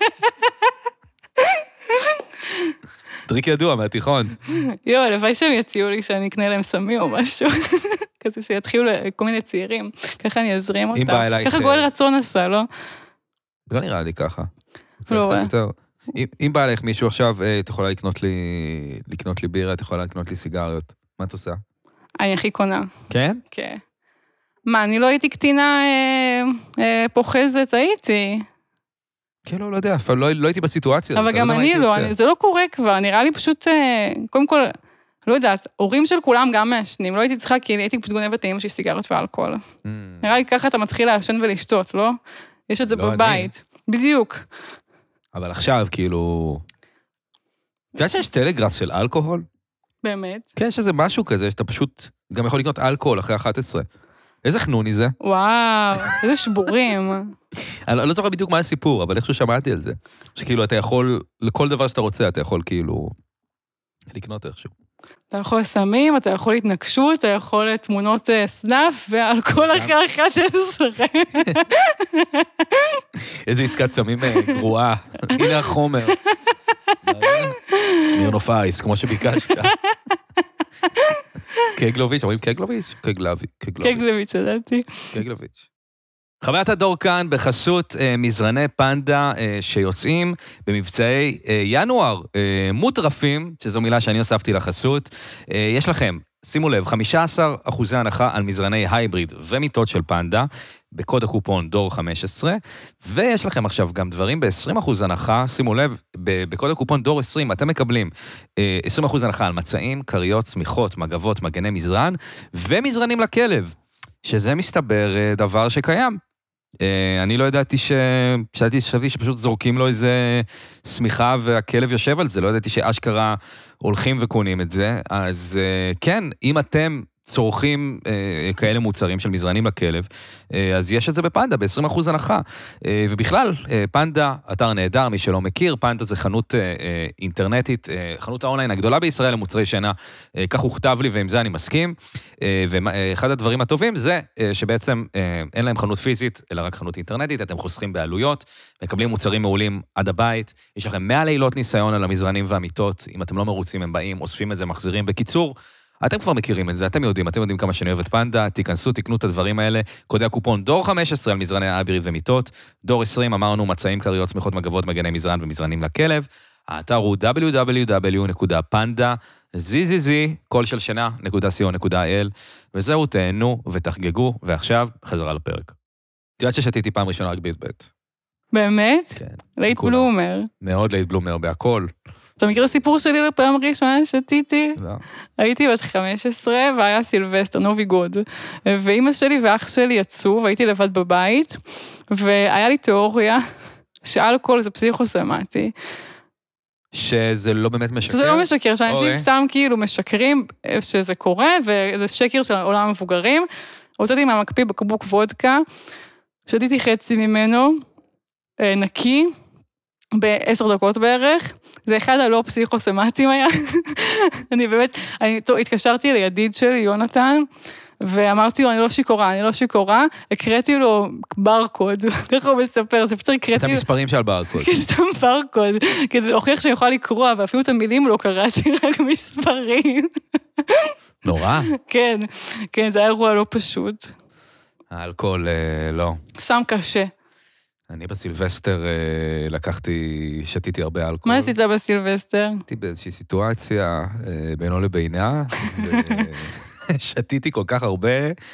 טריק ידוע מהתיכון. יו, הלוואי שהם יציעו לי שאני אקנה להם סמי או משהו. כזה שיתחילו כל מיני צעירים. ככה אני אזרים אותם. ככה גואל רצון עשה, לא? זה לא נראה לי ככה. לא. אם בא לך מישהו עכשיו, את יכולה לקנות לי, לקנות לי בירה, את יכולה לקנות לי סיגריות. מה את עושה? אני הכי קונה. כן? כן. מה, אני לא הייתי קטינה פוחזת, הייתי. כן, לא, לא יודע, לא הייתי בסיטואציה. אבל גם אני לא, זה לא קורה כבר, נראה לי פשוט, קודם כל, לא יודעת, הורים של כולם גם מעשנים, לא הייתי צריכה, כי הייתי פשוט גונבת טעים של סיגריות ואלכוהול. נראה לי ככה אתה מתחיל לעשן ולשתות, לא? יש את זה בבית. בדיוק. אבל עכשיו, כאילו... אתה יודע שיש טלגראס של אלכוהול? באמת? כן, יש איזה משהו כזה, שאתה פשוט גם יכול לקנות אלכוהול אחרי אחת עשרה. איזה חנוני זה? וואו, איזה שבורים. אני לא זוכר בדיוק מה הסיפור, אבל איכשהו שמעתי על זה. שכאילו אתה יכול, לכל דבר שאתה רוצה, אתה יכול כאילו לקנות איכשהו. אתה יכול סמים, אתה יכול התנגשות, אתה יכול תמונות סנאפ, ואלכוהול אחרי אחת עשרה. איזו עסקת סמים גרועה. הנה החומר. סמירנוף אייס, כמו שביקשת. קגלוביץ', אומרים קגלוביץ'? קגלוביץ'. קגלוביץ', ידעתי. קגלוביץ'. חוויית הדור כאן בחסות אה, מזרני פנדה אה, שיוצאים במבצעי אה, ינואר אה, מוטרפים, שזו מילה שאני הוספתי לחסות. אה, יש לכם, שימו לב, חמישה עשר אחוזי הנחה על מזרני הייבריד ומיטות של פנדה, בקוד הקופון דור חמש עשרה, ויש לכם עכשיו גם דברים ב-עשרים אחוז הנחה, שימו לב, בקוד הקופון דור עשרים, אתם מקבלים אה, עשרים אחוז הנחה על מצעים, קריות, צמיחות, מגבות, מגני מזרן, ומזרנים לכלב, שזה מסתבר אה, דבר שקיים. אני לא ידעתי ש... ידעתי שבי שפשוט זורקים לו איזה סמיכה והכלב יושב על זה, לא ידעתי שאשכרה הולכים וקונים את זה, אז כן, אם אתם צורכים אה, כאלה מוצרים של מזרנים לכלב, אה, אז יש את זה בפנדה, ב-עשרים אחוז הנחה. אה, ובכלל, אה, פנדה, אתר נהדר, מי שלא מכיר, פנדה זה חנות אה, אה, אינטרנטית, אה, חנות האונליין הגדולה בישראל למוצרי שינה, אה, כך הוכתב לי ועם זה אני מסכים, אה, ואחד הדברים הטובים זה אה, שבעצם אה, אין להם חנות פיזית, אלא רק חנות אינטרנטית, אתם חוסכים בעלויות, מקבלים מוצרים מעולים עד הבית, יש לכם מאה לילות ניסיון על המזרנים והמיטות, אם אתם לא מרוצים הם באים, אוספים את זה, מחזירים. בקיצור, אתם כבר מכירים את זה, אתם יודעים, אתם יודעים כמה שאני אוהב את פנדה, תיכנסו, תקנו את הדברים האלה, קודי הקופון דור חמש עשרה על מזרני האבירי ומיטות, דור עשרים אמרנו מצעים, קריות, צמיחות, מגבות, מגני מזרן ומזרנים לכלב, האתר הוא דאבליו דאבליו דאבליו נקודה פנדה זזז קול של שינה נקודה סי או נקודה איי אל, וזהו, תהנו ותחגגו, ועכשיו חזרה לפרק. תראה ששתיתי פעם ראשונה רק בי"ת. באמת? כן. לייט בלומר. מאוד לייט בלומר, בהכל. אתה מכיר סיפור שלי לפעם ראשונה שתיתי? לא. הייתי בת חמש עשרה והיה סילבסטר, נובי גוד, ואימא שלי ואח שלי יצאו והייתי לבד בבית, והיה לי תיאוריה שאלכוהול זה פסיכוסומטי. שזה לא באמת משקר? שזה לא משקר, שאנשים okay. סתם כאילו משקרים שזה קורה, וזה שקר של העולם המבוגרים. הוצאתי מהמקפיא בקבוק וודקה, שתיתי חצי ממנו, נקי, בעשר דקות בערך, זה אחד הלא פסיכוסומטיים היה. אני באמת, אני התקשרתי לידיד שלי, יונתן, ואמרתי לו, אני לא שיקורה, אני לא שיקורה, הקראתי לו ברקוד, ככה הוא מספר, זה פשוט הקראתי לו... את המספרים של ברקוד. כן, סתם ברקוד, כדי להוכיח שאני יכולה לקרוא, ואפילו את המילים לא קראתי, רק מספרים. נורא. כן, כן, זה היה אירוע לא פשוט. האלכוהול, לא. סם קשה. אני בסילבסטר לקחתי, שתיתי הרבה אלכוהול. מה עשית בסילבסטר? הייתי באיזושהי סיטואציה בינו לבינה, ושתיתי כל כך הרבה,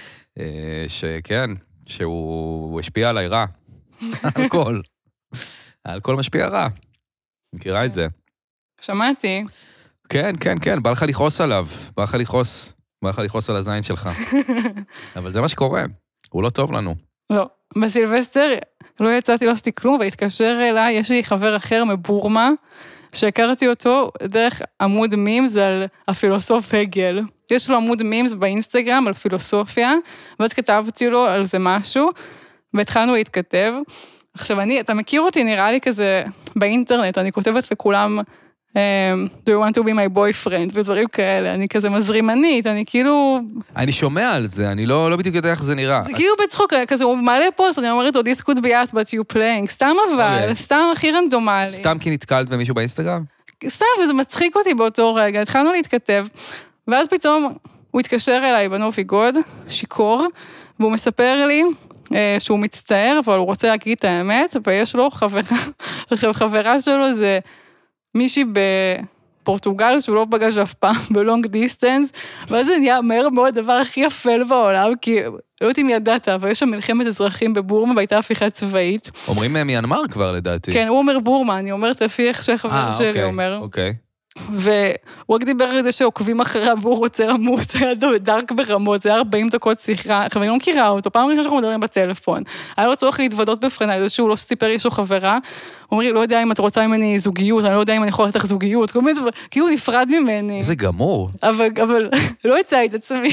שכן, שהוא השפיע עליי רע. אלכוהול. האלכוהול משפיע רע. מכירה את זה. שמעתי. כן, כן, כן, בא לך לכעוס עליו, בא לך לכעוס, בא לך לכעוס על הזין שלך. אבל זה מה שקורה, הוא לא טוב לנו. לא, בסילבסטר לא יצאתי, לא עשיתי כלום, והתקשר אליי, יש לי חבר אחר מבורמה, שהכרתי אותו דרך עמוד מימס על הפילוסוף הגל. יש לו עמוד מימס באינסטגרם על פילוסופיה, ואז כתבתי לו על זה משהו, והתחלנו להתכתב. עכשיו אני, אתה מכיר אותי, נראה לי כזה באינטרנט, אני כותבת לכולם, do you want to be my boyfriend, ודברים כאלה, אני כזה מזרימנית, אני כאילו... אני שומע על זה, אני לא, לא בדיוק יודע איך זה נראה. זה כאילו בצחוק, כזה, הוא מעלה פוסט, אני אומרת, this could be us, but you playing, סתם אבל, okay. סתם הכי רנדומלי. סתם כי נתקלת במישהו באינסטגרם? סתם, וזה מצחיק אותי באותו רגע, התחלנו להתכתב, ואז פתאום הוא התקשר אליי בנובי גוד, שיקור, והוא מספר לי, שהוא מצטער, אבל הוא רוצה להגיד את האמת, ויש לו חברה, עכשיו חברה שלו זה מישהי בפורטוגל, שהוא לא פגש אף פעם, בלונג דיסטנס, ואז זה נהיה מהר מאוד הדבר הכי אפל בעולם, כי לא יודעת אם ידעת, אבל יש שם מלחמת אזרחים בבורמה, והייתה הפיכה צבאית. אומרים מיינמר כבר לדעתי. כן, הוא אומר בורמה, אני אומרת לפי איך שחבר שלי אומר. אוקיי. והוא רק דיבר על זה שעוקבים אחריו, והוא רוצה למות, זה היה דארק ברמות, זה היה ארבעים דקות שיחה, עכשיו אני לא מכירה אותו, פעם ראשונה שאנחנו מדברים בטלפון, היה לו צורך להתוודות בפניי, זה שהוא לא סיפר יש לו חברה, הוא אומר לי, לא יודע אם את רוצה ממני זוגיות, אני לא יודע אם אני יכולה לתך זוגיות, כאילו הוא נפרד ממני. זה גמור. אבל, אבל, לא יצא את עצמי.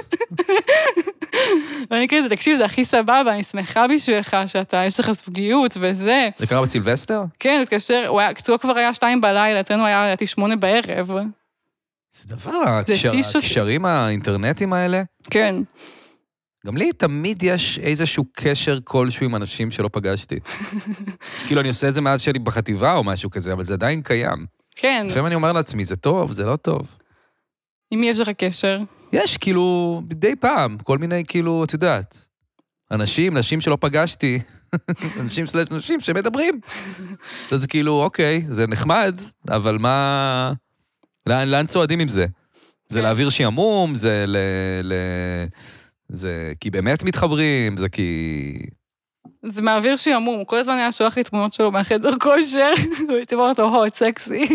ואני כזה, תקשיב, זה הכי סבבה, אני שמחה בשבילך שאתה, יש לך זוגיות וזה. זה קרה בסילבסטר? כן, התקשר, הוא היה, קצוע כבר היה שתיים בלילה, אצלנו היה, הייתי שמונה בערב. זה דבר, הקשרים האינטרנטיים האלה? כן. גם לי תמיד יש איזשהו קשר כלשהו עם אנשים שלא פגשתי. כאילו, אני עושה את זה מאז שלי בחטיבה או משהו כזה, אבל זה עדיין קיים. כן. לפעמים אני אומר לעצמי, זה טוב, זה לא טוב. עם מי יש לך קשר? יש, כאילו, די פעם, כל מיני, כאילו, את יודעת, אנשים, נשים שלא פגשתי, אנשים סלש נשים שמדברים. אז כאילו, אוקיי, זה נחמד, אבל מה... לאן, לאן צועדים עם זה? זה להעביר שיעמום, זה ל... ל... זה כי באמת מתחברים, זה כי... זה מעביר שיעמום, הוא כל הזמן היה שולח לי תמונות שלו מהחדר כושר, והייתי אומר אותו, הוט, סקסי.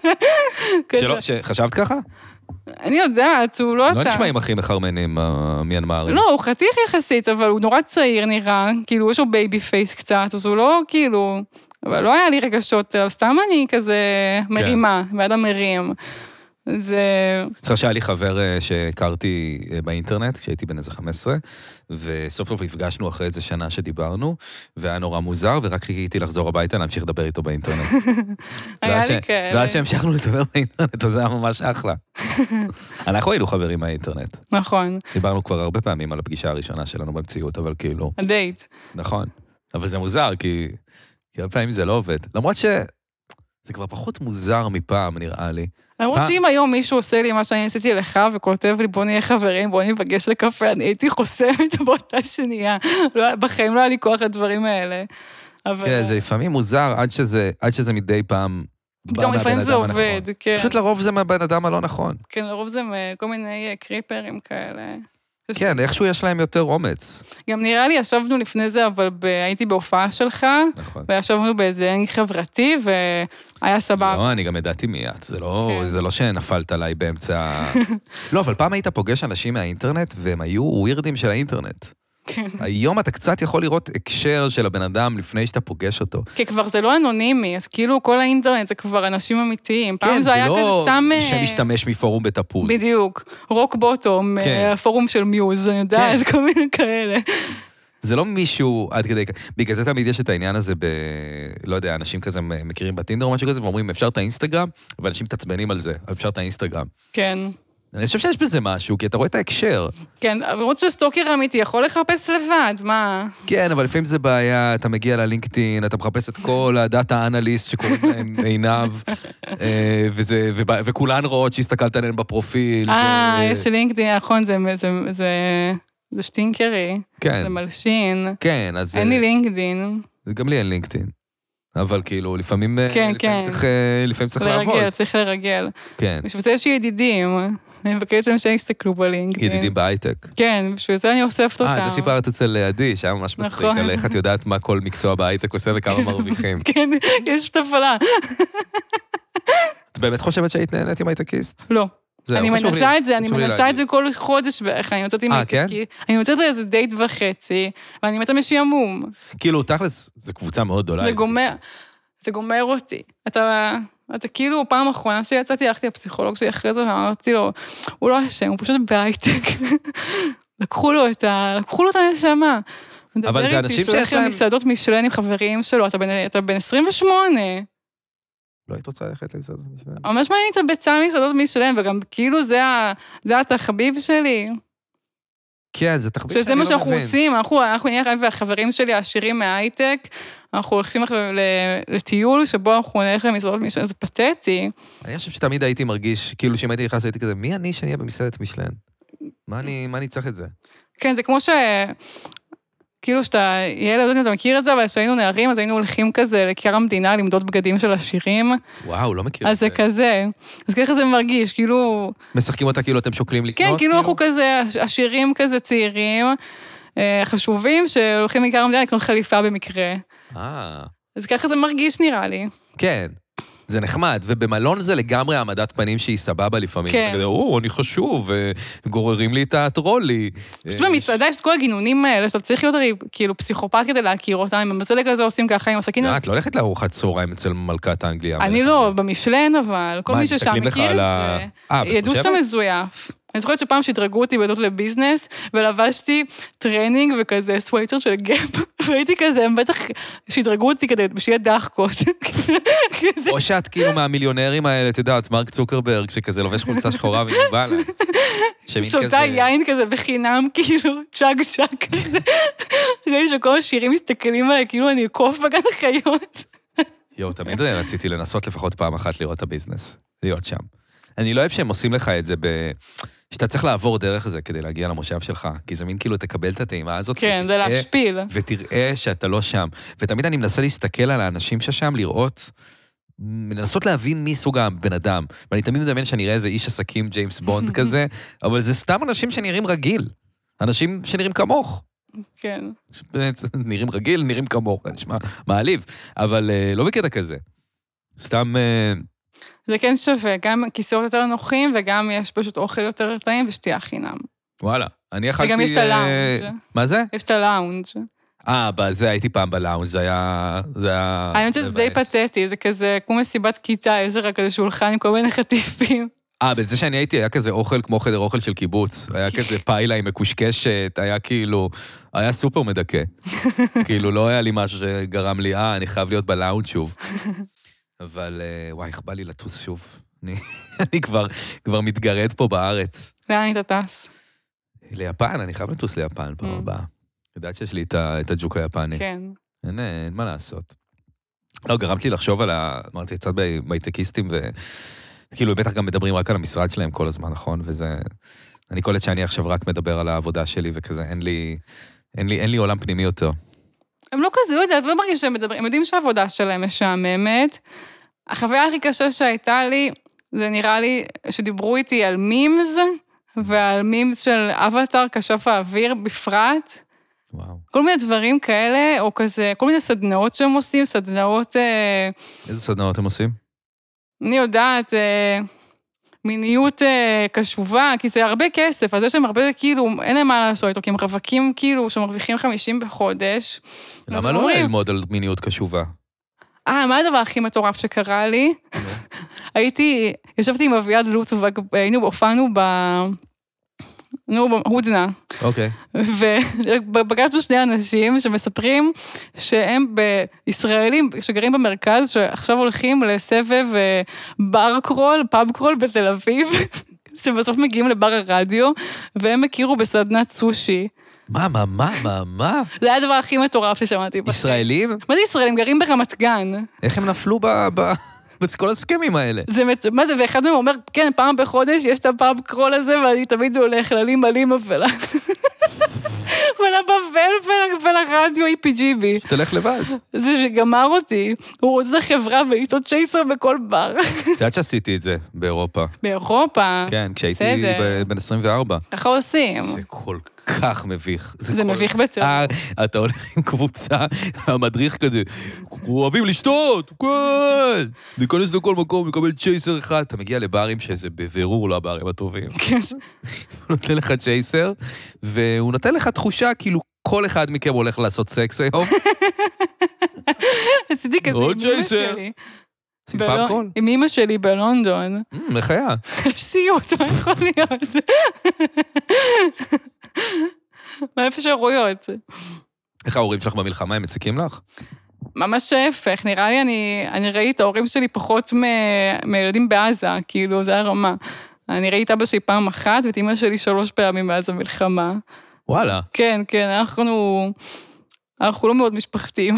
חשבת ככה? אני יודעת, הוא לא אתה. לא נשמעים הכי מחרמנים, מיינמרים. לא, הוא חתיך יחסית, אבל הוא נורא צעיר נראה, כאילו יש לו בייבי פייס קצת, אז הוא לא כאילו, אבל לא היה לי רגשות, סתם אני כזה מרימה, ואדם מרים. זה... צריך שהיה לי חבר שהכרתי באינטרנט, כשהייתי בן איזה חמש עשרה, וסוף סוף הפגשנו אחרי איזה שנה שדיברנו, והיה נורא מוזר, ורק חיכיתי לחזור הביתה, להמשיך לדבר איתו באינטרנט. היה לי כאלה. ואז שהמשכנו לדבר באינטרנט, אז זה היה ממש אחלה. אנחנו היינו חברים מהאינטרנט. נכון. דיברנו כבר הרבה פעמים על הפגישה הראשונה שלנו במציאות, אבל כאילו... הדייט. נכון. אבל זה מוזר, כי הרבה פעמים זה לא עובד. למרות שזה כבר פחות מוזר מפעם, נראה לי. למרות שאם היום מישהו עושה לי מה שאני עשיתי לך, וכותב לי בוא נהיה חברים, בוא נפגש לקפה, אני הייתי חוסמת באותה שנייה. בחיים לא היה לי כוח לדברים האלה. כן, זה לפעמים מוזר, עד שזה מדי פעם... פתאום לפעמים זה עובד, כן. פשוט לרוב זה מהבן אדם הלא נכון. כן, לרוב זה כל מיני קריפרים כאלה. כן, איכשהו יש להם יותר אומץ. גם נראה לי, ישבנו לפני זה, אבל הייתי בהופעה שלך, וישבנו באיזה ענג חברתי, והיה סבבה. לא, אני גם ידעתי מיד, זה לא שנפלת עליי באמצע... לא, אבל פעם היית פוגש אנשים מהאינטרנט, והם היו ווירדים של האינטרנט. היום אתה קצת יכול לראות הקשר של הבן אדם לפני שאתה פוגש אותו. כי כבר זה לא אנונימי, אז כאילו כל האינטרנט זה כבר אנשים אמיתיים. פעם זה היה כזה סתם... כן, זה לא שמשתמש מפורום בתפוז. בדיוק. רוק בוטום, הפורום של מיוז, אני יודעת, כל מיני כאלה. זה לא מישהו עד כדי... בגלל זה תמיד יש את העניין הזה ב... לא יודע, אנשים כזה מכירים בטינדר או משהו כזה, ואומרים, אפשר את האינסטגרם, ואנשים מתעצבנים על זה, אפשר את האינסטגרם. כן. אני חושב שיש בזה משהו, כי אתה רואה את ההקשר. כן, למרות שסטוקר אמיתי יכול לחפש לבד, מה? כן, אבל לפעמים זה בעיה, אתה מגיע ללינקדאין, אתה מחפש את כל הדאטה אנליסט שקוראים להם עיניו, וכולן רואות שהסתכלת עליהן בפרופיל. אה, יש לינקדאין, נכון, זה שטינקרי. כן. זה מלשין. כן, אז... אין לי לינקדאין. גם לי אין לינקדאין. אבל כאילו, לפעמים צריך לעבוד. לרגל, צריך לרגל. כן. בשביל זה יש לי ידידים. אני מבקשת להם שיסתכלו בלינקדאין. ידידים בהייטק. כן, בשביל זה אני אוספת אותם. אה, זה סיפרת אצל עדי, שהיה ממש מצחיק, על איך את יודעת מה כל מקצוע בהייטק עושה וכמה מרוויחים. כן, יש תפלה. את באמת חושבת שהיית נהנית עם הייטקיסט? לא. אני מנסה את זה, אני מנסה את זה כל חודש בערך, אני יוצאת עם הייטקי, אני יוצאת לאיזה דייט וחצי, ואני מתה משעמום. כאילו, תכלס, זו קבוצה מאוד גדולה. זה גומר, זה גומר אותי. אתה, אתה כאילו, פעם אחרונה שיצאתי, הלכתי לפסיכולוג שלי אחרי זה, ואמרתי לו, הוא לא אשם, הוא פשוט בהייטק. לקחו לו את ה... לקחו לו את הנשמה. אבל זה אנשים שיש להם... מסעדות משלן עם חברים שלו, אתה בן עשרים ושמונה. לא היית רוצה ללכת למסעדות משלן? ממש מעניין את הביצה מסעדות משלן, וגם כאילו זה התחביב שלי. כן, זה תחביב שאני לא שזה מה שאנחנו מבין. עושים, אנחנו נהיה והחברים שלי העשירים מההייטק, אנחנו הולכים לטיול שבו אנחנו נלך למסעדות משלן, זה פתטי. אני חושב שתמיד הייתי מרגיש, כאילו שאם הייתי נכנס, הייתי כזה, מי אני שאני אהיה במסעדת משלן? מה אני צריך את זה? כן, זה כמו ש... כאילו שאתה ילד, אתה מכיר את זה, אבל כשהיינו נערים, אז היינו הולכים כזה לכיכר המדינה, למדוד בגדים של עשירים. וואו, לא מכיר את זה. אז זה כזה. אז ככה זה מרגיש, כאילו... משחקים אותה כאילו אתם שוקלים לקנות? כן, כאילו אנחנו כזה, עשירים כזה צעירים, חשובים, שהולכים לכיכר המדינה לקנות חליפה במקרה. אה. אז ככה זה מרגיש נראה לי. כן. זה נחמד, ובמלון זה לגמרי העמדת פנים שהיא סבבה לפעמים. כן. כדי, או, אני חשוב, וגוררים לי את הטרולי. פשוט במסעדה יש את כל הגינונים האלה, שאתה צריך להיות כאילו פסיכופת כדי להכיר אותם, הם בצדק הזה עושים ככה עם הסכין. את לא הולכת לארוחת צהריים אצל מלכת האנגליה. אני לא, במשלן אבל, כל מי ששם מכיר את זה, ידעו שאתה מזויף. אני זוכרת שפעם שהתרגעו אותי בעדות לביזנס, ולבשתי טרנינג וכזה סווייטר של גאפ, והייתי כזה, הם בטח שהתרגעו אותי כדי, שיהיה דחקות. או שאת כאילו מהמיליונרים האלה, את יודעת, מרק צוקרברג, שכזה לובש חולצה שחורה ונבלנס. שותה יין כזה בחינם, כאילו, צ'אג צ'אג כזה. ראיתי שכל השירים מסתכלים עליי, כאילו אני קוף בגן החיות. יואו, תמיד רציתי לנסות לפחות פעם אחת לראות את הביזנס, להיות שם. אני לא אוהב שהם עושים לך את זה ב... שאתה צריך לעבור דרך זה כדי להגיע למושב שלך, כי זה מין כאילו תקבל את הטעימה הזאת. כן, זה להשפיל. ותראה שאתה לא שם. ותמיד אני מנסה להסתכל על האנשים ששם, לראות, מנסות להבין מי סוג הבן אדם. ואני תמיד מדמיין שאני אראה איזה איש עסקים, ג'יימס בונד כזה, אבל זה סתם אנשים שנראים רגיל. אנשים שנראים כמוך. כן. נראים רגיל, נראים כמוך, נשמע מעליב. אבל לא בקטע כזה. סתם... זה כן שווה, גם כיסאות יותר נוחים, וגם יש פשוט אוכל יותר טעים ושתייה חינם. וואלה, אני אכלתי... וגם יש את הלאונג'. מה זה? יש את הלאונג'. אה, בזה הייתי פעם בלאונג', זה היה... האמת שזה די פתטי, זה כזה, כמו מסיבת כיתה, יש לך כזה שולחן עם כל מיני חטיפים. אה, בזה שאני הייתי, היה כזה אוכל כמו חדר אוכל של קיבוץ. היה כזה פיילה עם מקושקשת, היה כאילו, היה סופר מדכא. כאילו, לא היה לי משהו שגרם לי, אה, אני חייב להיות בלאונד שוב. אבל, וואי, איך בא לי לטוס שוב. אני כבר, כבר מתגרד פה בארץ. לאן היית טס? ליפן, אני חייב לטוס ליפן פעם הבאה. יודעת שיש לי את הג'וק היפני. כן. אין, אין מה לעשות. לא, גרמת לי לחשוב על ה... אמרתי, קצת בהייטקיסטים, וכאילו, בטח גם מדברים רק על המשרד שלהם כל הזמן, נכון? וזה... אני קולט שאני עכשיו רק מדבר על העבודה שלי, וכזה, אין לי... אין לי, אין לי עולם פנימי יותר. הם לא כזה, לא יודעת, לא מרגיש שהם מדברים, הם יודעים שהעבודה שלהם משעממת. החוויה הכי קשה שהייתה לי, זה נראה לי שדיברו איתי על מימס, ועל מימס של אבטר, כשף האוויר בפרט. וואו. כל מיני דברים כאלה, או כזה, כל מיני סדנאות שהם עושים, סדנאות... איזה סדנאות הם עושים? אני יודעת, מיניות קשובה, כי זה הרבה כסף, אז יש להם הרבה, כאילו, אין להם מה לעשות איתו, כי הם רווקים, כאילו, שמרוויחים חמישים בחודש. למה לא ללמוד על מיניות קשובה? אה, מה הדבר הכי מטורף שקרה לי? הייתי, ישבתי עם אביעד לוט, והיינו, הופענו ב... נו, בהודנה. אוקיי. ובגשנו שני אנשים שמספרים שהם בישראלים שגרים במרכז, שעכשיו הולכים לסבב בר קרול, פאב קרול בתל אביב, שבסוף מגיעים לבר הרדיו, והם הכירו בסדנת סושי. מה, מה, מה, מה, מה? זה היה הדבר הכי מטורף ששמעתי. ישראלים? מה זה ישראלים? גרים ברמת גן. איך הם נפלו ב... בכל הסכמים האלה. זה מצ... מה זה? ואחד מהם אומר, כן, פעם בחודש יש את הפאב קרול הזה, ואני תמיד הולך ללים עלים ולה... ולבבל ולרדיו אי פי ג'י בי. שתלך לבד. זה שגמר אותי. הוא רוצה לחברה ואיתו צ'ייסר בכל בר. את יודעת שעשיתי את זה באירופה. באירופה. כן, כשהייתי בן עשרים וארבע. איך עושים? זה כל כך מביך. זה מביך בצורה. אתה הולך עם קבוצה, המדריך כזה, אוהבים לשתות, כן. ניכנס לכל מקום, נקבל צ'ייסר אחד. אתה מגיע לברים שזה בבירור לא הברים הטובים. הוא נותן לך צ'ייסר, והוא נותן לך תחושה כאילו כל אחד מכם הולך לעשות סקס היום. עשיתי כזה עם אמא שלי. עשית פעם קול? עם אמא שלי בלונדון. איך היה? סיוט, מה יכול להיות? מה אפשרויות? איך ההורים שלך במלחמה, הם מציקים לך? ממש ההפך, נראה לי אני, אני ראיתי את ההורים שלי פחות מ- מילדים בעזה, כאילו זה הרמה. אני ראיתי אבא שלי פעם אחת, ואת אמא שלי שלוש פעמים מאז המלחמה. וואלה. כן, כן, אנחנו, אנחנו לא מאוד משפחתיים.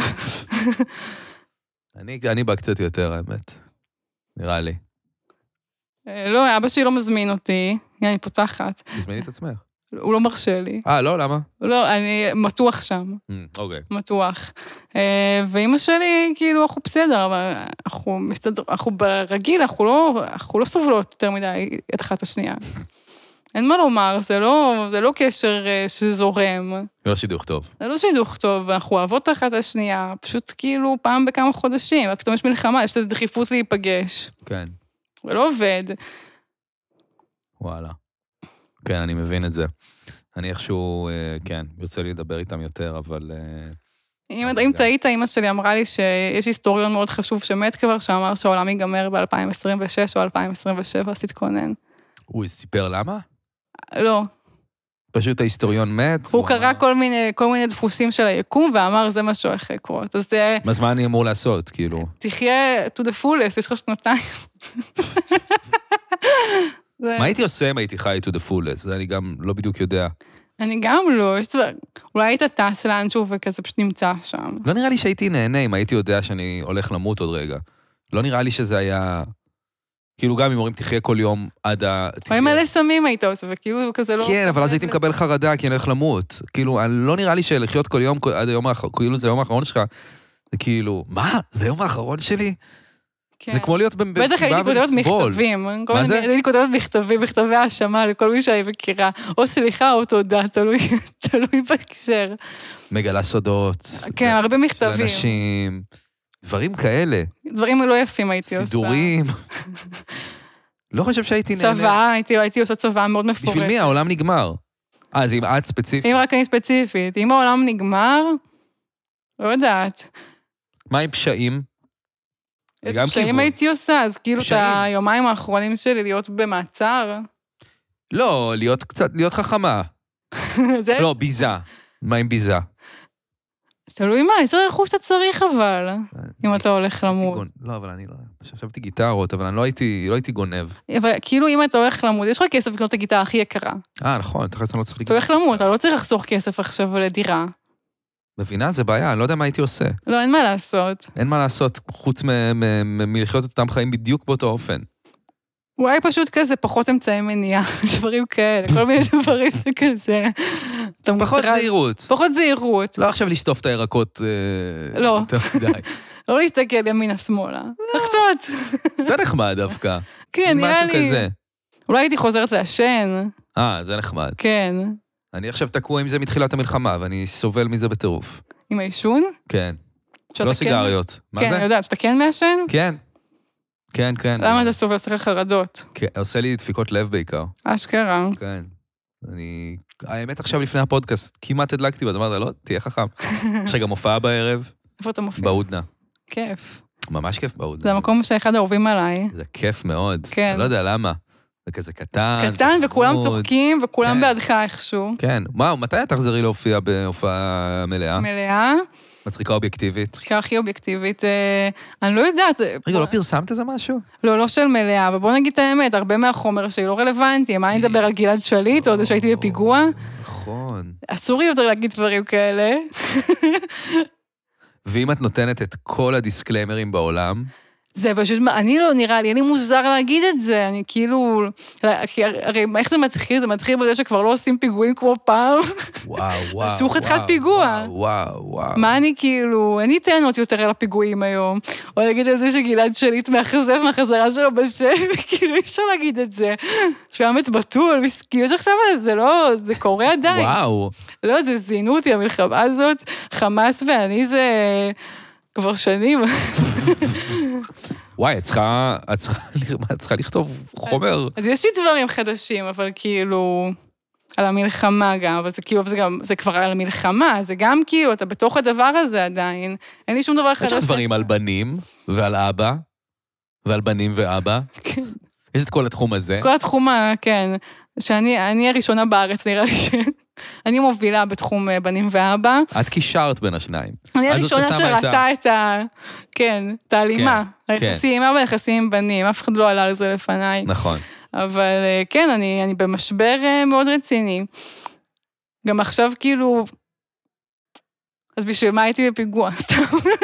אני, אני בא קצת יותר, האמת. נראה לי. לא, אבא שלי לא מזמין אותי, אני פותחת. תזמיני את עצמך. הוא לא מרשה לי. אה, לא, למה? לא, אני מתוח שם. אוקיי. מתוח. ואמא שלי, כאילו, אנחנו בסדר, אבל אנחנו מסתדר, אנחנו ברגיל, אנחנו לא, אנחנו לא סובלות יותר מדי את אחת השנייה. אין מה לומר, זה לא, זה לא קשר שזורם. זה לא שידוך טוב. זה לא שידוך טוב, אנחנו אוהבות אחת השנייה, פשוט כאילו פעם בכמה חודשים, אז פתאום יש מלחמה, יש את הדחיפות להיפגש. כן. זה לא עובד. וואלה. כן, אני מבין את זה. אני איכשהו, כן, יוצא לי לדבר איתם יותר, אבל... אם טעית, אמא שלי אמרה לי שיש היסטוריון מאוד חשוב שמת כבר, שאמר שהעולם ייגמר ב-אלפיים עשרים ושש או אלפיים עשרים ושבע, אז תתכונן. הוא סיפר למה? לא. פשוט ההיסטוריון מת? הוא קרא כל מיני, כל מיני דפוסים של היקום, ואמר, זה מה שהולך לקרות. אז זה... אז מה אני אמור לעשות, כאילו? תחיה to the fullest, יש לך שנתיים. מה הייתי עושה אם הייתי חי to the fullest? זה אני גם לא בדיוק יודע. אני גם לא, יש דבר, אולי היית טס לאנשהו וכזה פשוט נמצא שם. לא נראה לי שהייתי נהנה אם הייתי יודע שאני הולך למות עוד רגע. לא נראה לי שזה היה... כאילו גם אם אומרים תחיה כל יום עד ה... או אם אלה סמים היית עושה, וכאילו כזה לא... כן, אבל אז הייתי מקבל חרדה כי אני הולך למות. כאילו, לא נראה לי שלחיות כל יום עד היום האחרון, כאילו זה היום האחרון שלך, זה כאילו, מה? זה היום האחרון שלי? זה כמו להיות במסיבה בטח הייתי כותבת מכתבים. מה זה? הייתי כותבת מכתבים, מכתבי האשמה לכל מי שאני מכירה. או סליחה או תודה, תלוי בהקשר. מגלה סודות. כן, הרבה מכתבים. של אנשים, דברים כאלה. דברים לא יפים הייתי עושה. סידורים. לא חושב שהייתי נהנה. צבא, הייתי עושה צבא מאוד מפורט. בשביל מי? העולם נגמר. אה, זה אם את ספציפית. אם רק אני ספציפית. אם העולם נגמר, לא יודעת. מה עם פשעים? זה גם פשעים כיוון. הייתי עושה, אז כאילו את פשעים. היומיים האחרונים שלי להיות במעצר. לא, להיות קצת, להיות חכמה. זה לא, ביזה. מה עם ביזה? תלוי מה, איזה רכוש אתה צריך אבל, אם אתה הולך הייתי למות. גונ- לא, אבל אני לא... חשבתי גיטרות, אבל אני לא הייתי, לא הייתי גונב. אבל כאילו אם אתה הולך למות, יש לך כסף לקנות את הגיטרה הכי יקרה. אה, נכון, תכף אני לא צריך... אתה הולך למות, אתה לא צריך לחסוך כסף עכשיו לדירה. מבינה? זה בעיה, אני לא יודע מה הייתי עושה. לא, אין מה לעשות. אין מה לעשות, חוץ מ- מ- מ- מלחיות את אותם חיים בדיוק באותו אופן. אולי פשוט כזה פחות אמצעי מניעה, דברים כאלה, כל מיני דברים שכזה. אתה פחות מוטרד- זהירות. פחות זהירות. לא עכשיו לשטוף את הירקות. אה, לא. יותר מדי. לא להסתכל ימינה-שמאלה. לחצות. זה נחמד דווקא. כן, נראה משהו לי. כזה. אולי הייתי חוזרת לעשן. אה, זה נחמד. כן. אני עכשיו תקוע עם זה מתחילת המלחמה, ואני סובל מזה בטירוף. עם העישון? כן. שאתה לא כן- סיגריות. מה כן, זה? אני יודעת, שאתה כן מעשן? כן. כן, כן. למה אתה סובל? עושה לך חרדות? כן, עושה לי דפיקות לב בעיקר. אשכרה. כן. אני... האמת עכשיו לפני הפודקאסט, כמעט הדלקתי, ואז אמרת, לא, תהיה חכם. יש לך גם הופעה בערב, איפה אתה מופיע? בהודנה. כיף. ממש כיף בהודנה. זה המקום שאחד האהובים עליי. זה כיף מאוד. כן. אני לא יודע למה. זה כזה קטן. קטן וכולם וחמוד. צוחקים וכולם כן. בעדך איכשהו. כן. מה, מתי את תחזרי להופיע בהופעה מלאה? מלאה, מצחיקה אובייקטיבית? מצחיקה הכי אובייקטיבית. אה, אני לא יודעת. רגע, לא פרסמת איזה משהו? לא, לא של מלאה, אבל בוא נגיד את האמת, הרבה מהחומר שלי לא רלוונטי. מה אני אדבר על גלעד שליט או זה שהייתי בפיגוע? נכון. אסור לי יותר להגיד דברים כאלה. ואם את נותנת את כל הדיסקליימרים בעולם, זה פשוט, אני לא נראה לי, אני מוזר להגיד את זה, אני כאילו, כי הרי איך זה מתחיל? זה מתחיל בזה שכבר לא עושים פיגועים כמו פעם. וואו, וואו, עשו חתיכת וואו, פיגוע. וואו, וואו, וואו. מה אני כאילו, אין לי טענות יותר על הפיגועים היום, או להגיד על זה שגלעד שליט מאכזב מהחזרה שלו בשם, כאילו אי אפשר להגיד את זה, שהוא היה מת בתול, מסכים, יש עכשיו על זה, לא, זה קורה עדיין. וואו. לא, זה זינו אותי, המלחמה הזאת, חמאס ואני זה כבר שנים. וואי, את צריכה, את צריכה, את צריכה לכתוב חומר. אז יש לי דברים חדשים, אבל כאילו, על המלחמה גם, אבל זה כאילו, זה גם, זה כבר על המלחמה, זה גם כאילו, אתה בתוך הדבר הזה עדיין, אין לי שום דבר חדש. יש לך דברים על בנים ועל אבא, ועל בנים ואבא. כן. יש את כל התחום הזה. כל התחום, כן, שאני אני הראשונה בארץ, נראה לי ש... אני מובילה בתחום בנים ואבא. את קישרת בין השניים. אני אז זאת הראשונה ששמה את שראתה את ה... כן, את האלימה. כן, היחסים עם אבא, היחסים עם בנים, אף אחד לא עלה על זה לפניי. נכון. אבל כן, אני, אני במשבר מאוד רציני. גם עכשיו כאילו... אז בשביל מה הייתי בפיגוע? סתם.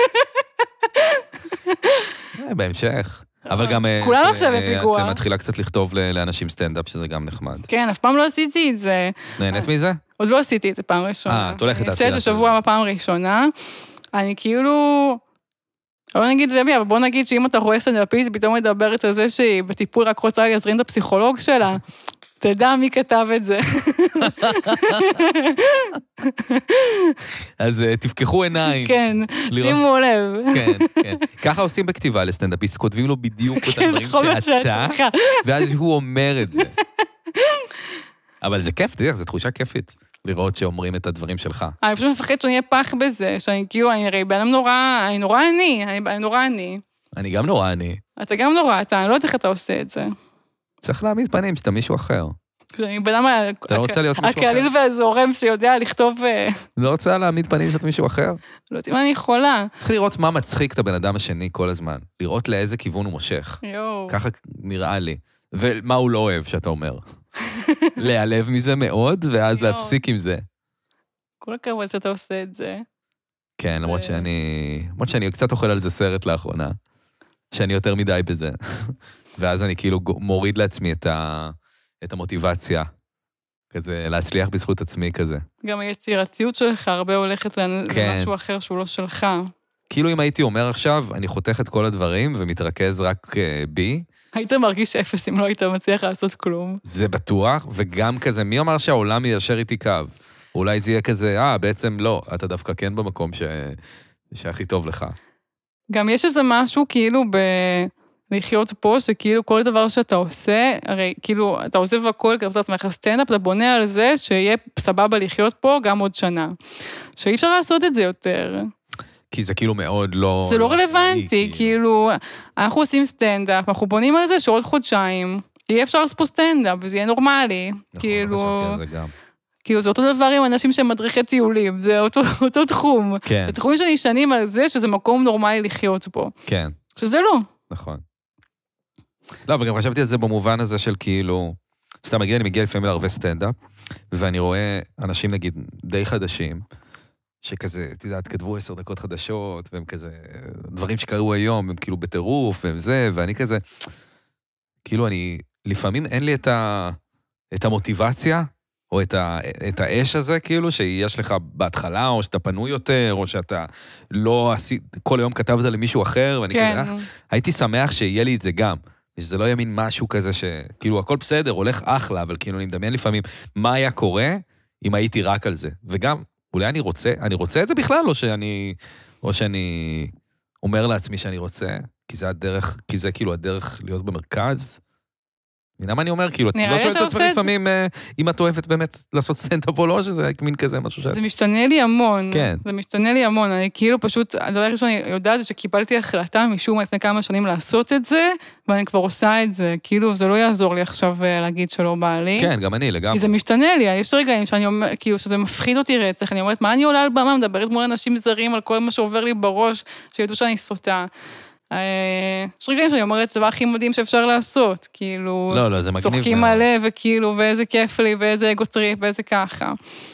אה, בהמשך. אבל גם... אה, כולם את, עכשיו אה, בפיגוע. את מתחילה קצת לכתוב ל- לאנשים סטנדאפ, שזה גם נחמד. כן, אף פעם לא עשיתי את זה. נהנית מזה? עוד לא עשיתי את זה פעם ראשונה. אה, את הולכת אני להתחיל אעשה את לעשות השבוע את זה. בפעם ראשונה. אני כאילו... לא נגיד למי, אבל בוא נגיד שאם אתה רואה סטנדאפיסט, פתאום מדברת על זה שהיא בטיפול רק רוצה להזרין את הפסיכולוג שלה. תדע מי כתב את זה. אז אה, תפקחו עיניים. כן, לראות- שימו לב. כן, כן. ככה עושים בכתיבה לסטנדאפיסט, כותבים לו בדיוק את כן, הדברים נכון מה שאתה, שעצמך. ואז הוא אומר את זה. אבל זה כיף, תראה, זו תחושה כיפית, לראות שאומרים את הדברים שלך. אני פשוט מפחד שאני אהיה פח בזה, שאני כאילו, אני הרי בן אדם נורא, אני נורא עני, אני נורא עני. אני גם נורא עני. אתה גם נורא, אתה, אני לא יודעת איך אתה עושה את זה. צריך להעמיד פנים שאתה מישהו אחר. אני בן אדם... אתה לא רוצה להיות מישהו אחר? הקליל והזורם שיודע לכתוב... אה, לא רוצה להעמיד פנים שאתה מישהו אחר? לא יודעת אם אני יכולה. צריך לראות מה מצחיק את הבן אדם השני כל הזמן. לראות לאיזה כיוון הוא מושך. יואו. ככה נראה לי. ומה הוא לא אוהב שאתה אומר. להיעלב מזה מאוד, ואז יואו. להפסיק עם זה. כל הכבוד שאתה עושה את זה. כן, למרות ו- שאני... למרות שאני קצת אוכל על זה סרט לאחרונה. שאני יותר מדי בזה. ואז אני כאילו מוריד לעצמי את ה... את המוטיבציה. כזה, להצליח בזכות עצמי כזה. גם היצירתיות שלך הרבה הולכת כן. למשהו אחר שהוא לא שלך. כאילו אם הייתי אומר עכשיו, אני חותך את כל הדברים ומתרכז רק uh, בי, היית מרגיש אפס אם לא היית מצליח לעשות כלום. זה בטוח, וגם כזה, מי אמר שהעולם יישר איתי קו? אולי זה יהיה כזה, אה, בעצם לא, אתה דווקא כן במקום ש... שהכי טוב לך. גם יש איזה משהו כאילו ב... לחיות פה, שכאילו כל דבר שאתה עושה, הרי כאילו אתה עוזב הכל, אתה עושה עצמך סטנדאפ, אתה בונה על זה שיהיה סבבה לחיות פה גם עוד שנה. שאי אפשר לעשות את זה יותר. כי זה כאילו מאוד לא... זה לא רלוונטי, כאילו, אנחנו עושים סטנדאפ, אנחנו בונים על זה שעוד חודשיים, יהיה אפשר לעשות פה סטנדאפ, וזה יהיה נורמלי. כאילו, כאילו, זה אותו דבר עם אנשים שהם מדריכי טיולים, זה אותו, אותו תחום. כן. זה תחומים שנשענים על זה, שזה מקום נורמלי לחיות פה. כן. שזה לא. נכון. לא, אבל גם חשבתי על זה במובן הזה של כאילו, סתם מגיע, אני מגיע לפעמים להרבה סטנדאפ, ואני רואה אנשים, נגיד, די חדשים, שכזה, אתה יודע, כתבו עשר דקות חדשות, והם כזה, דברים שקרו היום, הם כאילו בטירוף, והם זה, ואני כזה, כאילו, אני, לפעמים אין לי את ה, את המוטיבציה, או את, ה, את האש הזה, כאילו, שיש לך בהתחלה, או שאתה פנוי יותר, או שאתה לא עשית, כל היום כתבת למישהו אחר, ואני כן. כזה, הייתי שמח שיהיה לי את זה גם, שזה לא יהיה מין משהו כזה ש... כאילו, הכל בסדר, הולך אחלה, אבל כאילו, אני מדמיין לפעמים, מה היה קורה אם הייתי רק על זה? וגם, אולי אני רוצה, אני רוצה את זה בכלל, או שאני, או שאני אומר לעצמי שאני רוצה, כי זה הדרך, כי זה כאילו הדרך להיות במרכז. ממה אני אומר, כאילו, את לא שואלת את עצמך לפעמים, אם את אוהבת באמת לעשות סטנדאפ או לא, שזה מין כזה משהו שאת... זה משתנה לי המון. כן. זה משתנה לי המון. אני כאילו פשוט, הדבר הראשון שאני יודעת זה שקיבלתי החלטה משום מה לפני כמה שנים לעשות את זה, ואני כבר עושה את זה. כאילו, זה לא יעזור לי עכשיו להגיד שלא בא לי. כן, גם אני, לגמרי. כי זה משתנה לי. יש רגעים שאני אומר, כאילו, שזה מפחיד אותי רצח. אני אומרת, מה אני עולה על במה, מדברת מול אנשים זרים על כל מה שעובר לי בראש, שידעו שאני סוטה. יש רגעים שאני אומרת, זה הכי מדהים שאפשר לעשות, כאילו, לא, לא, זה מגניב צוחקים מלא, וכאילו, ואיזה כיף לי, ואיזה אגו טריפ, ואיזה ככה.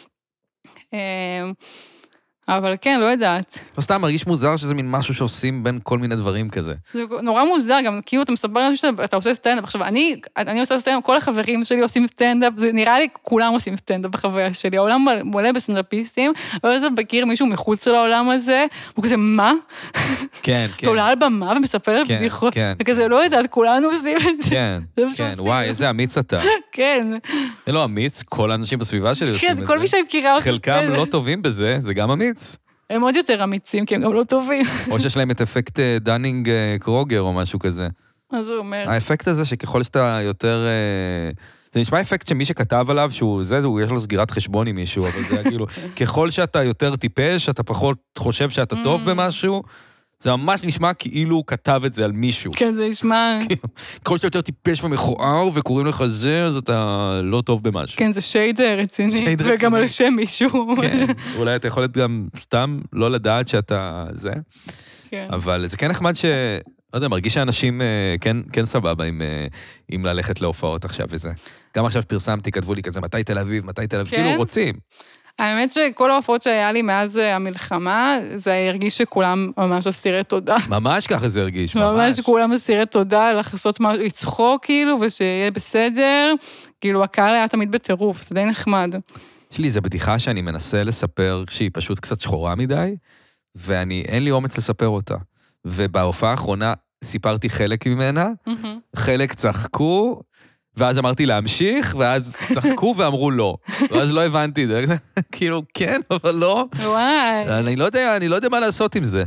אבל כן, לא יודעת. לא סתם מרגיש מוזר שזה מין משהו שעושים בין כל מיני דברים כזה. זה נורא מוזר, גם כאילו אתה מספר שאתה עושה סטנדאפ. עכשיו, אני, אני עושה סטנדאפ, כל החברים שלי עושים סטנדאפ, זה נראה לי כולם עושים סטנדאפ בחוויה שלי. העולם מלא בסטנדאפיסטים, אבל אתה מכיר מישהו מחוץ לעולם הזה, הוא כזה, מה? כן, כן. אתה עולה על במה ומספרת בדיחות. וכזה, לא יודעת, כולנו עושים את זה. כן, כן, וואי, איזה אמיץ אתה. כן. זה לא אמיץ, כל האנשים בסביבה שלי עושים את זה. כן, כל מי שמכירה אותי. חלקם לא טובים בזה, זה גם אמיץ. הם עוד יותר אמיצים, כי הם גם לא טובים. או שיש להם את אפקט דנינג קרוגר או משהו כזה. אז הוא אומר. האפקט הזה שככל שאתה יותר... זה נשמע אפקט שמי שכתב עליו, שהוא זה, הוא יש לו סגירת חשבון עם מישהו, אבל זה כאילו, ככל שאתה יותר טיפש, אתה פחות חושב שאתה טוב במשהו, זה ממש נשמע כאילו הוא כתב את זה על מישהו. כן, זה נשמע... ככל שאתה יותר טיפש ומכוער, וקוראים לך זה, אז אתה לא טוב במשהו. כן, זה שייד רציני, וגם על שם מישהו. כן, אולי אתה יכול להיות גם סתם לא לדעת שאתה זה. אבל זה כן נחמד ש... לא יודע, מרגיש שאנשים כן סבבה עם ללכת להופעות עכשיו וזה. גם עכשיו פרסמתי, כתבו לי כזה, מתי תל אביב, מתי תל אביב, כאילו רוצים. האמת שכל ההופעות שהיה לי מאז המלחמה, זה הרגיש שכולם ממש אסירי תודה. ממש ככה זה הרגיש, ממש. ממש כולם אסירי תודה, לחסות משהו, לצחוק כאילו, ושיהיה בסדר. כאילו, הקהל היה תמיד בטירוף, זה די נחמד. יש לי איזו בדיחה שאני מנסה לספר, שהיא פשוט קצת שחורה מדי, ואני, אין לי אומץ לספר אותה. ובהופעה האחרונה סיפרתי חלק ממנה, חלק צחקו, ואז אמרתי להמשיך, ואז צחקו ואמרו לא. ואז לא הבנתי את זה. כאילו, כן, אבל לא. וואי. אני לא יודע, אני לא יודע מה לעשות עם זה.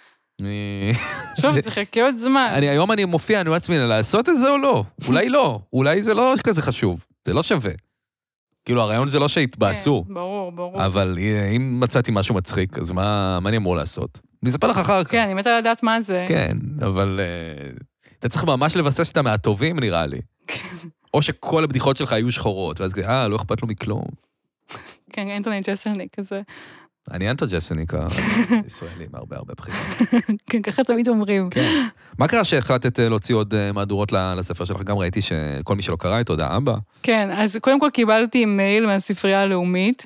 שוב, תחכה עוד זמן. היום אני מופיע, אני עצמי, לעשות את זה או לא? אולי לא. אולי זה לא כזה חשוב. זה לא שווה. כאילו, הרעיון זה לא שהתבאסו. ברור, ברור. אבל אם מצאתי משהו מצחיק, אז מה אני אמור לעשות? אני אספר לך אחר כך. כן, אני מתה לדעת מה זה. כן, אבל אתה צריך ממש לבסס שאתה מהטובים, נראה לי. או שכל הבדיחות שלך היו שחורות, ואז אה, לא אכפת לו מכלום. כן, אנטוני ג'סלניק כזה. אני אנטו ג'סלניק הישראלי, הרבה הרבה בחירות. כן, ככה תמיד אומרים. כן. מה קרה שהחלטת להוציא עוד מהדורות לספר שלך? גם ראיתי שכל מי שלא קרא את הודעה אבא. כן, אז קודם כל קיבלתי מייל מהספרייה הלאומית,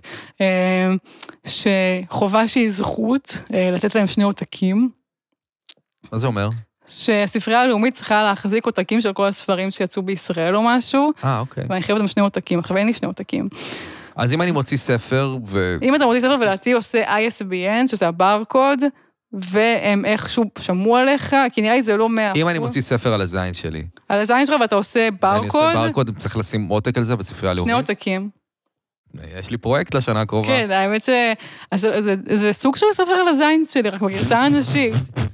שחובה שהיא זכות לתת להם שני עותקים. מה זה אומר? שהספרייה הלאומית צריכה להחזיק עותקים של כל הספרים שיצאו בישראל או משהו. אה, אוקיי. ואני חייבת להם שני עותקים, עכשיו אין לי שני עותקים. אז אם אני מוציא ספר ו... אם אתה מוציא ספר ולעתי עושה איי אס בי אן, שזה הברקוד, והם איכשהו שמעו עליך, כי נראה לי זה לא מאה. אם אני מוציא ספר על הזין שלי. על הזין שלך ואתה עושה ברקוד. אני עושה ברקוד, צריך לשים עותק על זה בספרייה הלאומית. שני עותקים. יש לי פרויקט לשנה הקרובה. כן, האמת ש... זה סוג של ספר על הזין שלי, רק בגרסה אנשית.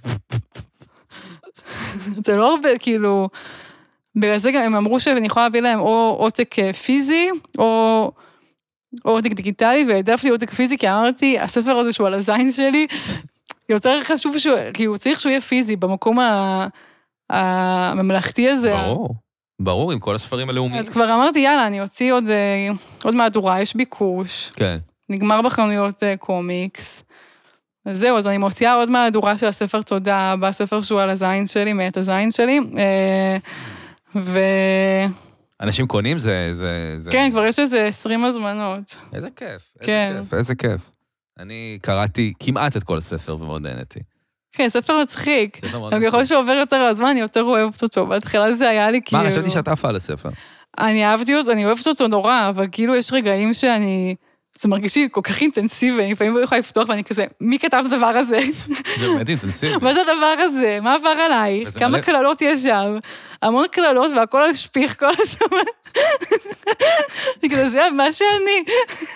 זה לא הרבה, כאילו... בגלל זה גם הם אמרו שאני יכולה להביא להם או עותק פיזי, או... או עותק דיגיטלי, והעדפתי עותק פיזי, כי אמרתי, הספר הזה שהוא על הזין שלי, יותר חשוב שהוא, כי הוא צריך שהוא יהיה פיזי, במקום הממלכתי הזה. ברור, ברור, עם כל הספרים הלאומיים. אז כבר אמרתי, יאללה, אני אוציא עוד, עוד מהדורה, יש ביקוש. כן. נגמר בחנויות קומיקס. אז זהו, אז אני מוציאה עוד מהדורה של הספר תודה, בספר שהוא על הזין שלי, מאת הזין שלי. ו... אנשים קונים זה, זה, זה... כן, כבר יש איזה עשרים הזמנות. איזה כיף, איזה כן. כיף, איזה כיף. אני קראתי כמעט את כל הספר ומאוד נהנתי. כן, ספר מצחיק. ספר מאוד אבל ככל שעובר יותר הזמן, אני יותר אוהבת אותו. בהתחלה זה היה לי כאילו... מה, חשבתי שאת עפה על הספר. אני אהבתי אותו, אני אוהבת אותו נורא, אבל כאילו יש רגעים שאני... זה מרגיש לי כל כך אינטנסיבי, אני לפעמים לא יכולה לפתוח ואני כזה, מי כתב את הדבר הזה? זה באמת אינטנסיבי. מה זה הדבר הזה? מה עבר עליי? כמה קללות יש שם? המון קללות והכל השפיך כל הזמן. בגלל זה מה שאני.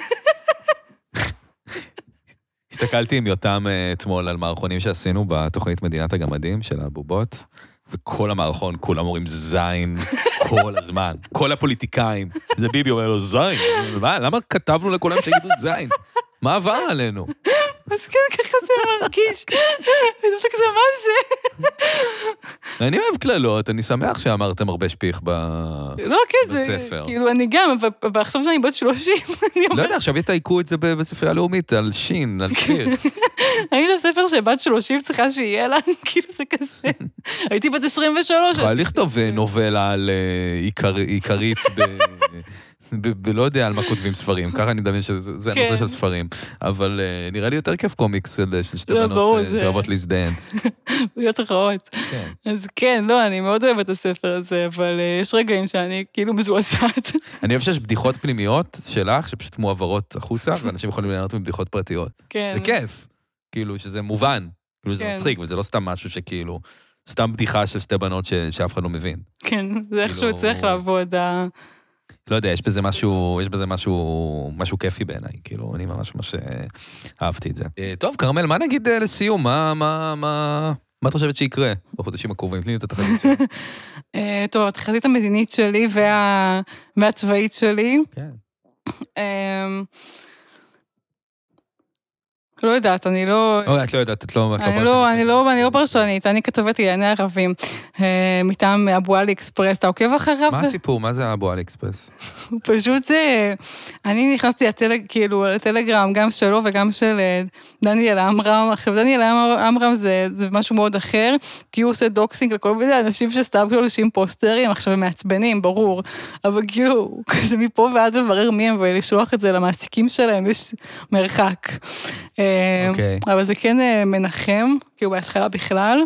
הסתכלתי עם יותם אתמול על מערכונים שעשינו בתוכנית מדינת הגמדים של הבובות, וכל המערכון, כולם אומרים זין כל הזמן. כל הפוליטיקאים. זה ביבי אומר לו, זין. מה? למה כתבנו לכולם שיגידו זין? מה עבר עלינו? אז כן, ככה זה מרגיש. אני חושבת כזה, מה זה? אני אוהב כללות, אני שמח שאמרתם הרבה שפיך בספר. לא, כן, זה, כאילו, אני גם, אבל עכשיו שאני בת שלושים, לא יודע, עכשיו יתעיקו את זה בספרייה הלאומית, על שין, על קיר. אני לספר שבת שלושים צריכה שיהיה לה, כאילו זה כזה. הייתי בת עשרים ושלוש. יכולה לכתוב נובלה על עיקרית ב... לא יודע על מה כותבים ספרים, ככה אני מדמיין שזה הנושא של ספרים, אבל נראה לי יותר כיף קומיקס של שתי בנות שאוהבות להזדיין. להיות אחרות. אז כן, לא, אני מאוד אוהבת את הספר הזה, אבל יש רגעים שאני כאילו מזועזעת. אני אוהב שיש בדיחות פנימיות שלך, שפשוט מועברות החוצה, ואנשים יכולים ליהנות מבדיחות פרטיות. כן. זה כיף, כאילו שזה מובן, כאילו זה מצחיק, וזה לא סתם משהו שכאילו, סתם בדיחה של שתי בנות שאף אחד לא מבין. כן, זה איכשהו צריך לעבוד. לא יודע, יש בזה משהו, יש בזה משהו, משהו כיפי בעיניי, כאילו, אני ממש ממש אהבתי את זה. טוב, קרמל, מה נגיד לסיום? מה, מה, מה, מה את חושבת שיקרה בחודשים הקרובים? תני לי את התחזית שלי. טוב, התחזית המדינית שלי והצבאית שלי. כן. לא יודעת, אני לא... לא, את לא יודעת, את לא פרשנית. אני לא, אני לא פרשנית, אני כתבת ענייני ערבים, מטעם אבו עלי אקספרס, אתה עוקב אחריו? מה הסיפור? מה זה אבו עלי אקספרס? פשוט, אני נכנסתי לטלגרם, גם שלו וגם של דניאל אמרם, עכשיו דניאל אמרם זה משהו מאוד אחר, כי הוא עושה דוקסינג לכל מיני אנשים שסתם קולשים פוסטרים, עכשיו הם מעצבנים, ברור, אבל כאילו, כזה מפה ועד לברר מי הם ולשלוח את זה למעסיקים שלהם, יש מרחק. Okay. אבל זה כן מנחם, כי הוא בהתחלה בכלל,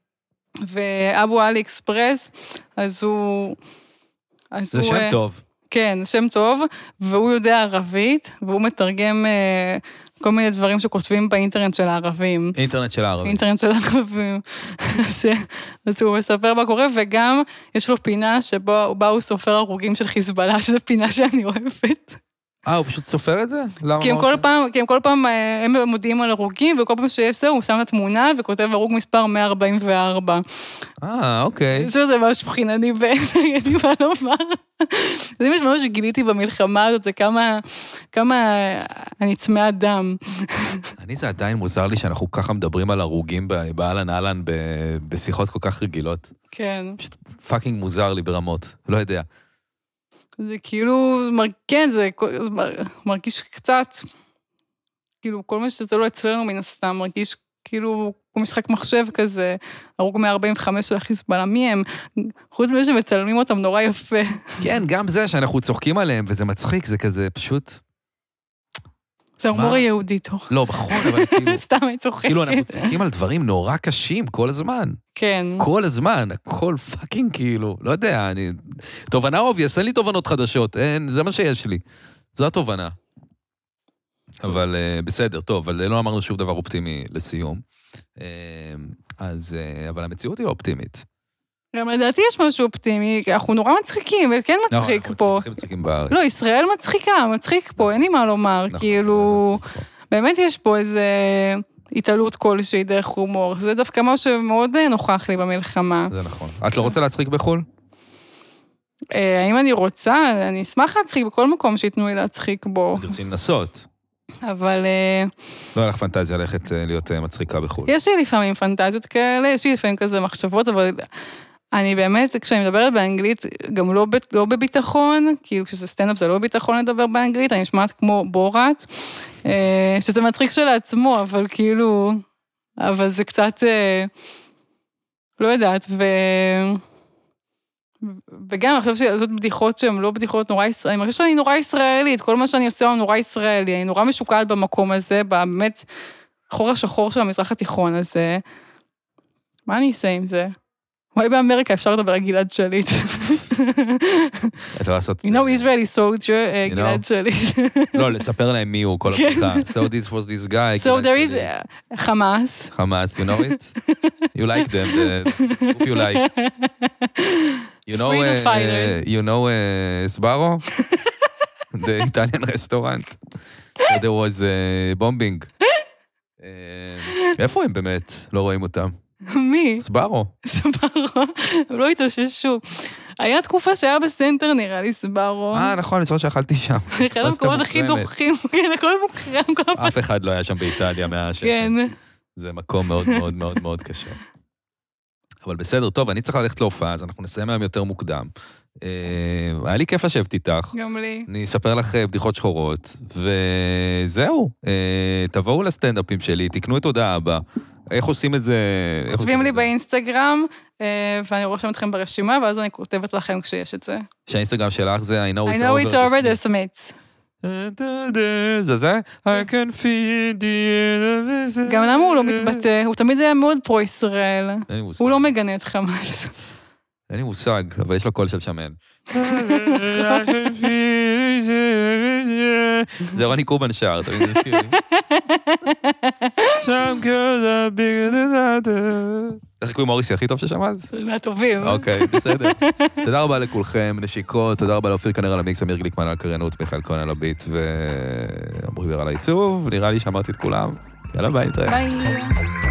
ואבו עלי אקספרס, אז הוא... אז זה הוא, שם טוב. כן, שם טוב, והוא יודע ערבית, והוא מתרגם כל מיני דברים שכותבים באינטרנט של הערבים. אינטרנט של הערבים. אינטרנט של הערבים. אז, אז הוא מספר מה קורה, וגם יש לו פינה שבה הוא סופר הרוגים של חיזבאללה, שזו פינה שאני אוהבת. אה, הוא פשוט סופר את זה? למה כי הם כל פעם, כי הם כל פעם, הם מודיעים על הרוגים, וכל פעם שיש זה, הוא שם את התמונה, וכותב הרוג מספר מאה ארבעים וארבע. אה, אוקיי. זה משהו חינני בעיניי, אין לי מה לומר. זה משהו שגיליתי במלחמה הזאת, זה כמה, כמה אני צמאה דם. אני זה עדיין מוזר לי שאנחנו ככה מדברים על הרוגים באלן אלן, בשיחות כל כך רגילות. כן. פשוט פאקינג מוזר לי ברמות, לא יודע. זה כאילו, כן, זה מרגיש קצת, כאילו, כל מה שזה לא אצלנו מן הסתם, מרגיש כאילו, כמו משחק מחשב כזה, הרוג מאה ארבעים וחמש של החיזבאללה, מי הם? חוץ מזה שמצלמים אותם נורא יפה. כן, גם זה שאנחנו צוחקים עליהם, וזה מצחיק, זה כזה פשוט... זה הומור היהודי תוך. לא, נכון, אבל כאילו... סתם אני צוחקת. כאילו, אנחנו צוחקים על דברים נורא קשים כל הזמן. כן. כל הזמן, הכל פאקינג כאילו, לא יודע, אני... תובנה אובייס, אין לי תובנות חדשות, אין, זה מה שיש לי. זו התובנה. אבל בסדר, טוב, אבל לא אמרנו שוב דבר אופטימי לסיום. אז, אבל המציאות היא אופטימית. גם לדעתי יש משהו אופטימי, אנחנו נורא מצחיקים, וכן מצחיק פה. אנחנו מצחיקים בארץ. לא, ישראל מצחיקה, מצחיק פה, אין לי מה לומר, כאילו, באמת יש פה איזה התעלות כלשהי דרך הומור, זה דווקא משהו שמאוד נוכח לי במלחמה. זה נכון. את לא רוצה להצחיק בחול? האם אני רוצה? אני אשמח להצחיק בכל מקום שיתנו לי להצחיק בו. אז רציתי לנסות. אבל... לא היה לך פנטזיה ללכת להיות מצחיקה בחו"ל. יש לי לפעמים פנטזיות כאלה, יש לי לפעמים כזה מחשבות, אבל אני באמת, כשאני מדברת באנגלית, גם לא, לא בביטחון, כאילו כשזה סטנדאפ זה לא בביטחון לדבר באנגלית, אני נשמעת כמו בורת, שזה מצחיק שלעצמו, אבל כאילו, אבל זה קצת, לא יודעת, ו... וגם אני חושבת שזאת בדיחות שהן לא בדיחות נורא ישראלית, אני מרגישה שאני נורא ישראלית, כל מה שאני עושה הוא נורא ישראלי, אני נורא משוקעת במקום הזה, באמת חור השחור של המזרח התיכון הזה. מה אני אעשה עם זה? אולי באמריקה אפשר לדבר על גלעד שליט. אתה לעשות... You know Israeli soldier, גלעד שליט. לא, לספר להם מי הוא כל הפתיחה. So this was this guy. So there is Hamas. Hamas, you know it? You like them. Who you like? You know, uh, you know uh, Sbarro? The Italian restaurant. So there was uh, bombing. איפה הם באמת? לא רואים אותם. מי? סברו. סברו. הם לא התאוששו. היה תקופה שהיה בסנטר נראה לי סברו. אה, נכון, אני חושב שאכלתי שם. אחד המקומות הכי דוחים, כן, הכל מוקרם. אף אחד לא היה שם באיטליה מהשם. כן. זה מקום מאוד מאוד מאוד מאוד קשה. אבל בסדר, טוב, אני צריך ללכת להופעה, אז אנחנו נסיים היום יותר מוקדם. היה לי כיף לשבת איתך. גם לי. אני אספר לך בדיחות שחורות, וזהו. תבואו לסטנדאפים שלי, תקנו את הודעה הבאה. איך עושים את זה? כותבים לי באינסטגרם, ואני רושם אתכם ברשימה, ואז אני כותבת לכם כשיש את זה. שהאינסטגרם שלך זה I know it's over. I know it's over the Smiths. זה זה? I can feel the... גם למה הוא לא מתבטא? הוא תמיד היה מאוד פרו-ישראל. אין לי מושג. הוא לא מגנה את חמאס. אין לי מושג, אבל יש לו קול של שמן. זה רוני קובן שר, אתה מבין, זה זכיר לי. Some girls are bigger than others. איך קוראים מוריסי הכי טוב ששמעת? מהטובים. אוקיי, בסדר. תודה רבה לכולכם, נשיקות, תודה רבה לאופיר כנר על המיקס, אמיר גליקמן על קריינות, מיכאל כהן על הביט, ואמרי בר על העיצוב, נראה לי שאמרתי את כולם. יאללה ביי, נתראה. ביי.